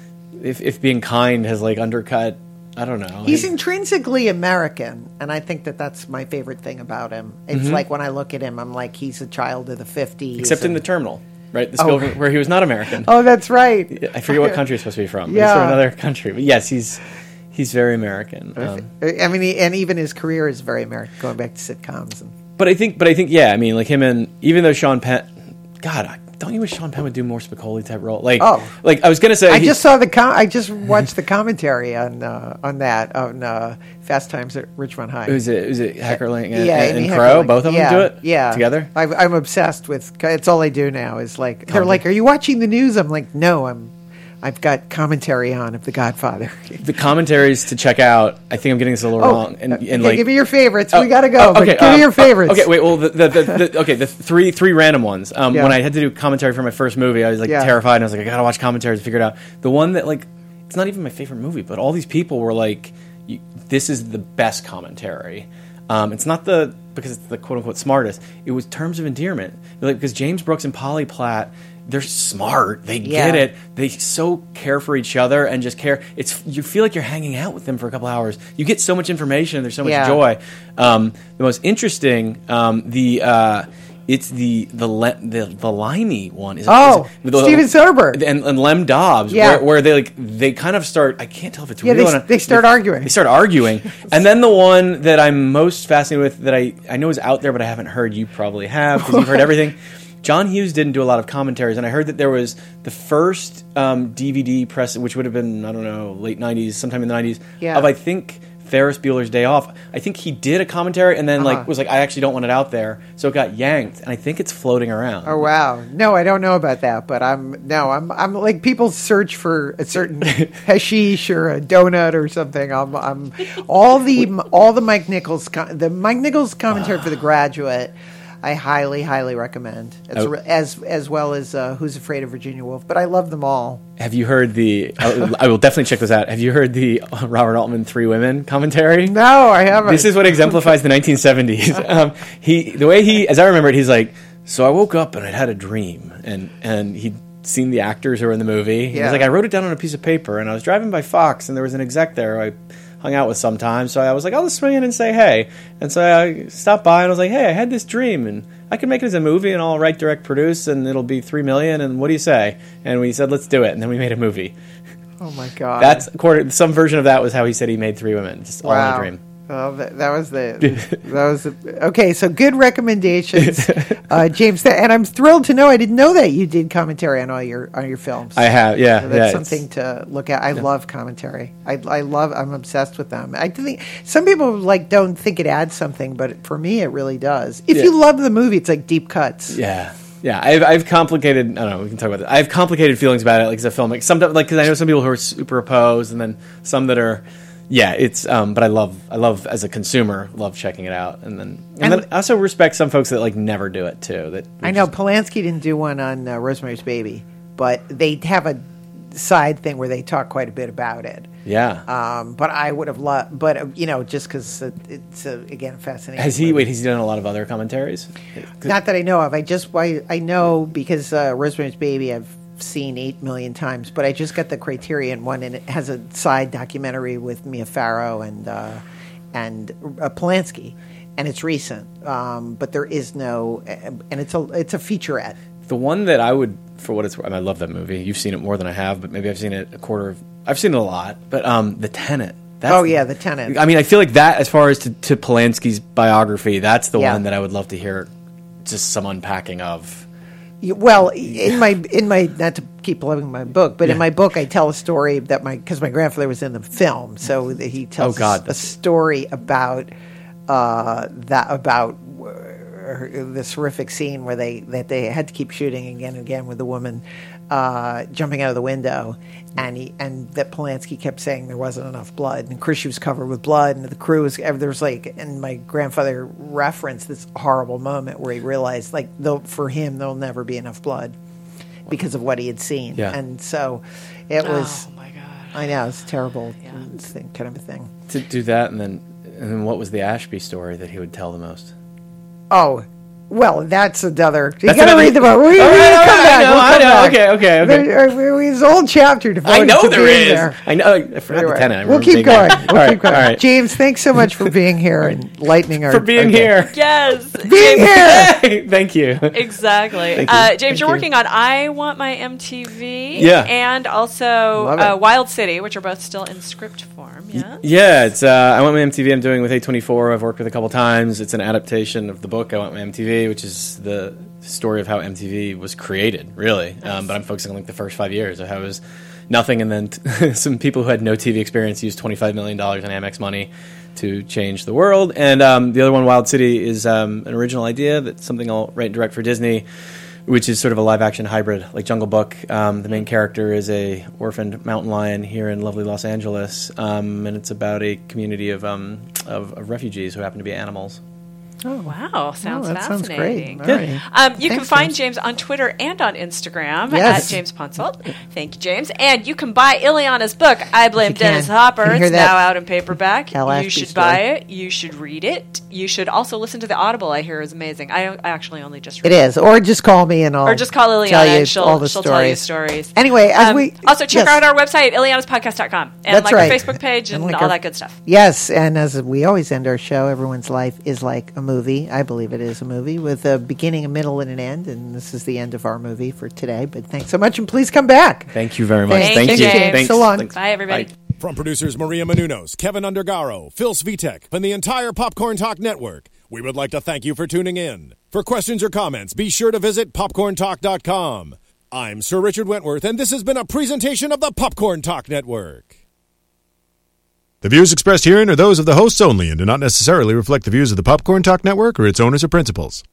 if being kind has undercut, I don't know. He's intrinsically American, and I think that's my favorite thing about him. It's when I look at him, I'm he's a child of the 50s. Except in The Terminal, right? The Spielberg, where he was not American. Oh, that's right. I forget what country he's supposed to be from. Yeah. He's from another country. But yes, he's very American. I mean, and even his career is very American, going back to sitcoms. But I think, yeah, I mean, him and, even though Sean Penn, God, don't you wish Sean Penn would do more Spicoli type role? I was gonna say, I just saw I just watched the commentary on Fast Times at Ridgemont High. Was it Heckerling and Crow? Both of them do it together. I'm obsessed with. It's all I do now. Is they're like, "Are you watching the news?" I'm like, "No, I've got commentary on of The Godfather." The commentaries to check out. I think I'm getting this a little wrong. And give me your favorites. We gotta go. Okay, give me your favorites. Okay, wait. Well, the three random ones. When I had to do commentary for my first movie, I was terrified, and I was like, I gotta watch commentaries to figure it out. The one that it's not even my favorite movie, but all these people were like, "This is the best commentary." It's not because it's the quote unquote smartest. It was Terms of Endearment, because James Brooks and Polly Platt. They're smart. They get it. They so care for each other and just care. You feel like you're hanging out with them for a couple hours. You get so much information and there's so much joy. The most interesting, It's the limey one. Steven Soderbergh and Lem Dobbs, where they kind of start. I can't tell if it's real. They start arguing. They start arguing, and then the one that I'm most fascinated with that I know is out there, but I haven't heard. You probably have because you've heard everything. John Hughes didn't do a lot of commentaries, and I heard that there was the first DVD press, which would have been, I don't know, late 90s, sometime in the 90s, of, I think, Ferris Bueller's Day Off. I think he did a commentary and then was like, I actually don't want it out there. So it got yanked, and I think it's floating around. Oh, wow. No, I don't know about that, but I'm like, people search for a certain hashish or a donut or something. I'm all the Mike Nichols commentary for The Graduate, I highly, highly recommend, as well as Who's Afraid of Virginia Woolf. But I love them all. Have you heard I will definitely check this out. Have you heard the Robert Altman Three Women commentary? No, I haven't. This is what exemplifies the 1970s. The way he, as I remember it, he's like, so I woke up and I'd had a dream, and he'd seen the actors who were in the movie. Yeah. He's like, I wrote it down on a piece of paper, and I was driving by Fox, and there was an exec there who I hung out with sometimes, so I was like, I'll just swing in and say hey. And so I stopped by and I was like, hey, I had this dream, and I can make it as a movie, and I'll write, direct, produce, and it'll be $3 million, and what do you say? And we said, let's do it, and then we made a movie. Oh my God. That's some version of that was how he said he made Three Women, just all in a dream. Well, okay. So good recommendations, James. And I'm thrilled to know. I didn't know that you did commentary on all your films. I have, yeah. So that's something to look at. I love commentary. I'm obsessed with them. I think some people don't think it adds something, but for me, it really does. If you love the movie, it's like deep cuts. Yeah. Yeah, I've complicated. I don't know. We can talk about that. I have complicated feelings about it, like as a film. Like sometimes, because I know some people who are super opposed, and then some that are. Yeah, it's but I love as a consumer, love checking it out, and then I also respect some folks that never do it too. That I know Polanski didn't do one on Rosemary's Baby, but they have a side thing where they talk quite a bit about it. Yeah. But I would have loved, just because it's again fascinating. Has he done a lot of other commentaries? Not that I know of. I know because Rosemary's Baby I've seen 8 million times, but I just got the Criterion one, and it has a side documentary with Mia Farrow and Polanski, and it's recent. But there is no, and it's a featurette. The one that I would, for what it's worth, I love that movie. You've seen it more than I have, but maybe I've seen it I've seen it a lot. But The Tenant. The Tenant. I mean, I feel like that, as far as to Polanski's biography, that's the one that I would love to hear just some unpacking of. Well, in my not to keep plugging my book, but in my book I tell a story that because my grandfather was in the film, so he tells a story about this horrific scene where they had to keep shooting again and again with the woman jumping out of the window, and that Polanski kept saying there wasn't enough blood, and Chris was covered with blood, and the crew was and my grandfather referenced this horrible moment where he realized for him there'll never be enough blood because of what he had seen, and so it was. Oh my God! I know, it's terrible, kind of a thing. To do that, and then what was the Ashby story that he would tell the most? Oh. Well, that's another. You got to read the book. We'll come back. Okay. There's a whole chapter devoted to being there. I know. I forgot the Tenant. We'll keep going. All right. James, thanks so much for being here and lightening our. For being here. Yes. Being here. Thank you. Exactly. James, you're working on I Want My MTV. Yeah. And also Wild City, which are both still in script form. Yeah. Yeah. It's I Want My MTV. I'm doing with A24. I've worked with a couple times. It's an adaptation of the book I Want My MTV, which is the story of how MTV was created, really. But I'm focusing on the first 5 years of how it was nothing, and then some people who had no TV experience used $25 million in Amex money to change the world. And the other one, Wild City, is an original idea that's something I'll write and direct for Disney, which is sort of a live-action hybrid, like Jungle Book. The main character is a orphaned mountain lion here in lovely Los Angeles, and it's about a community of refugees who happen to be animals. Oh, wow. Sounds that fascinating. Sounds great. Right. You can find James on Twitter and on Instagram at James Ponsoldt. Thank you, James. And you can buy Ileana's book, I Blame Dennis Hopper. It's now out in paperback. You should buy it. You should read it. You should also listen to the Audible, I hear is amazing. I actually only just read it. It is. Or just call me and I'll just call Ileana and she'll tell you stories. Anyway, also check out our website, Ileana'sPodcast.com. And our Facebook page and all that good stuff. Yes, and as we always end our show, everyone's life is like a movie. movie. I believe it is a movie with a beginning, a middle, and an end. And this is the end of our movie for today. But thanks so much, and please come back. Thank you very much. Thank you. Thanks. So long. Thanks. Bye, everybody. Bye. From producers Maria Menounos, Kevin Undergaro, Phil Svitek, and the entire Popcorn Talk Network, we would like to thank you for tuning in. For questions or comments, be sure to visit popcorntalk.com. I'm Sir Richard Wentworth, and this has been a presentation of the Popcorn Talk Network. The views expressed herein are those of the hosts only and do not necessarily reflect the views of the Popcorn Talk Network or its owners or principals.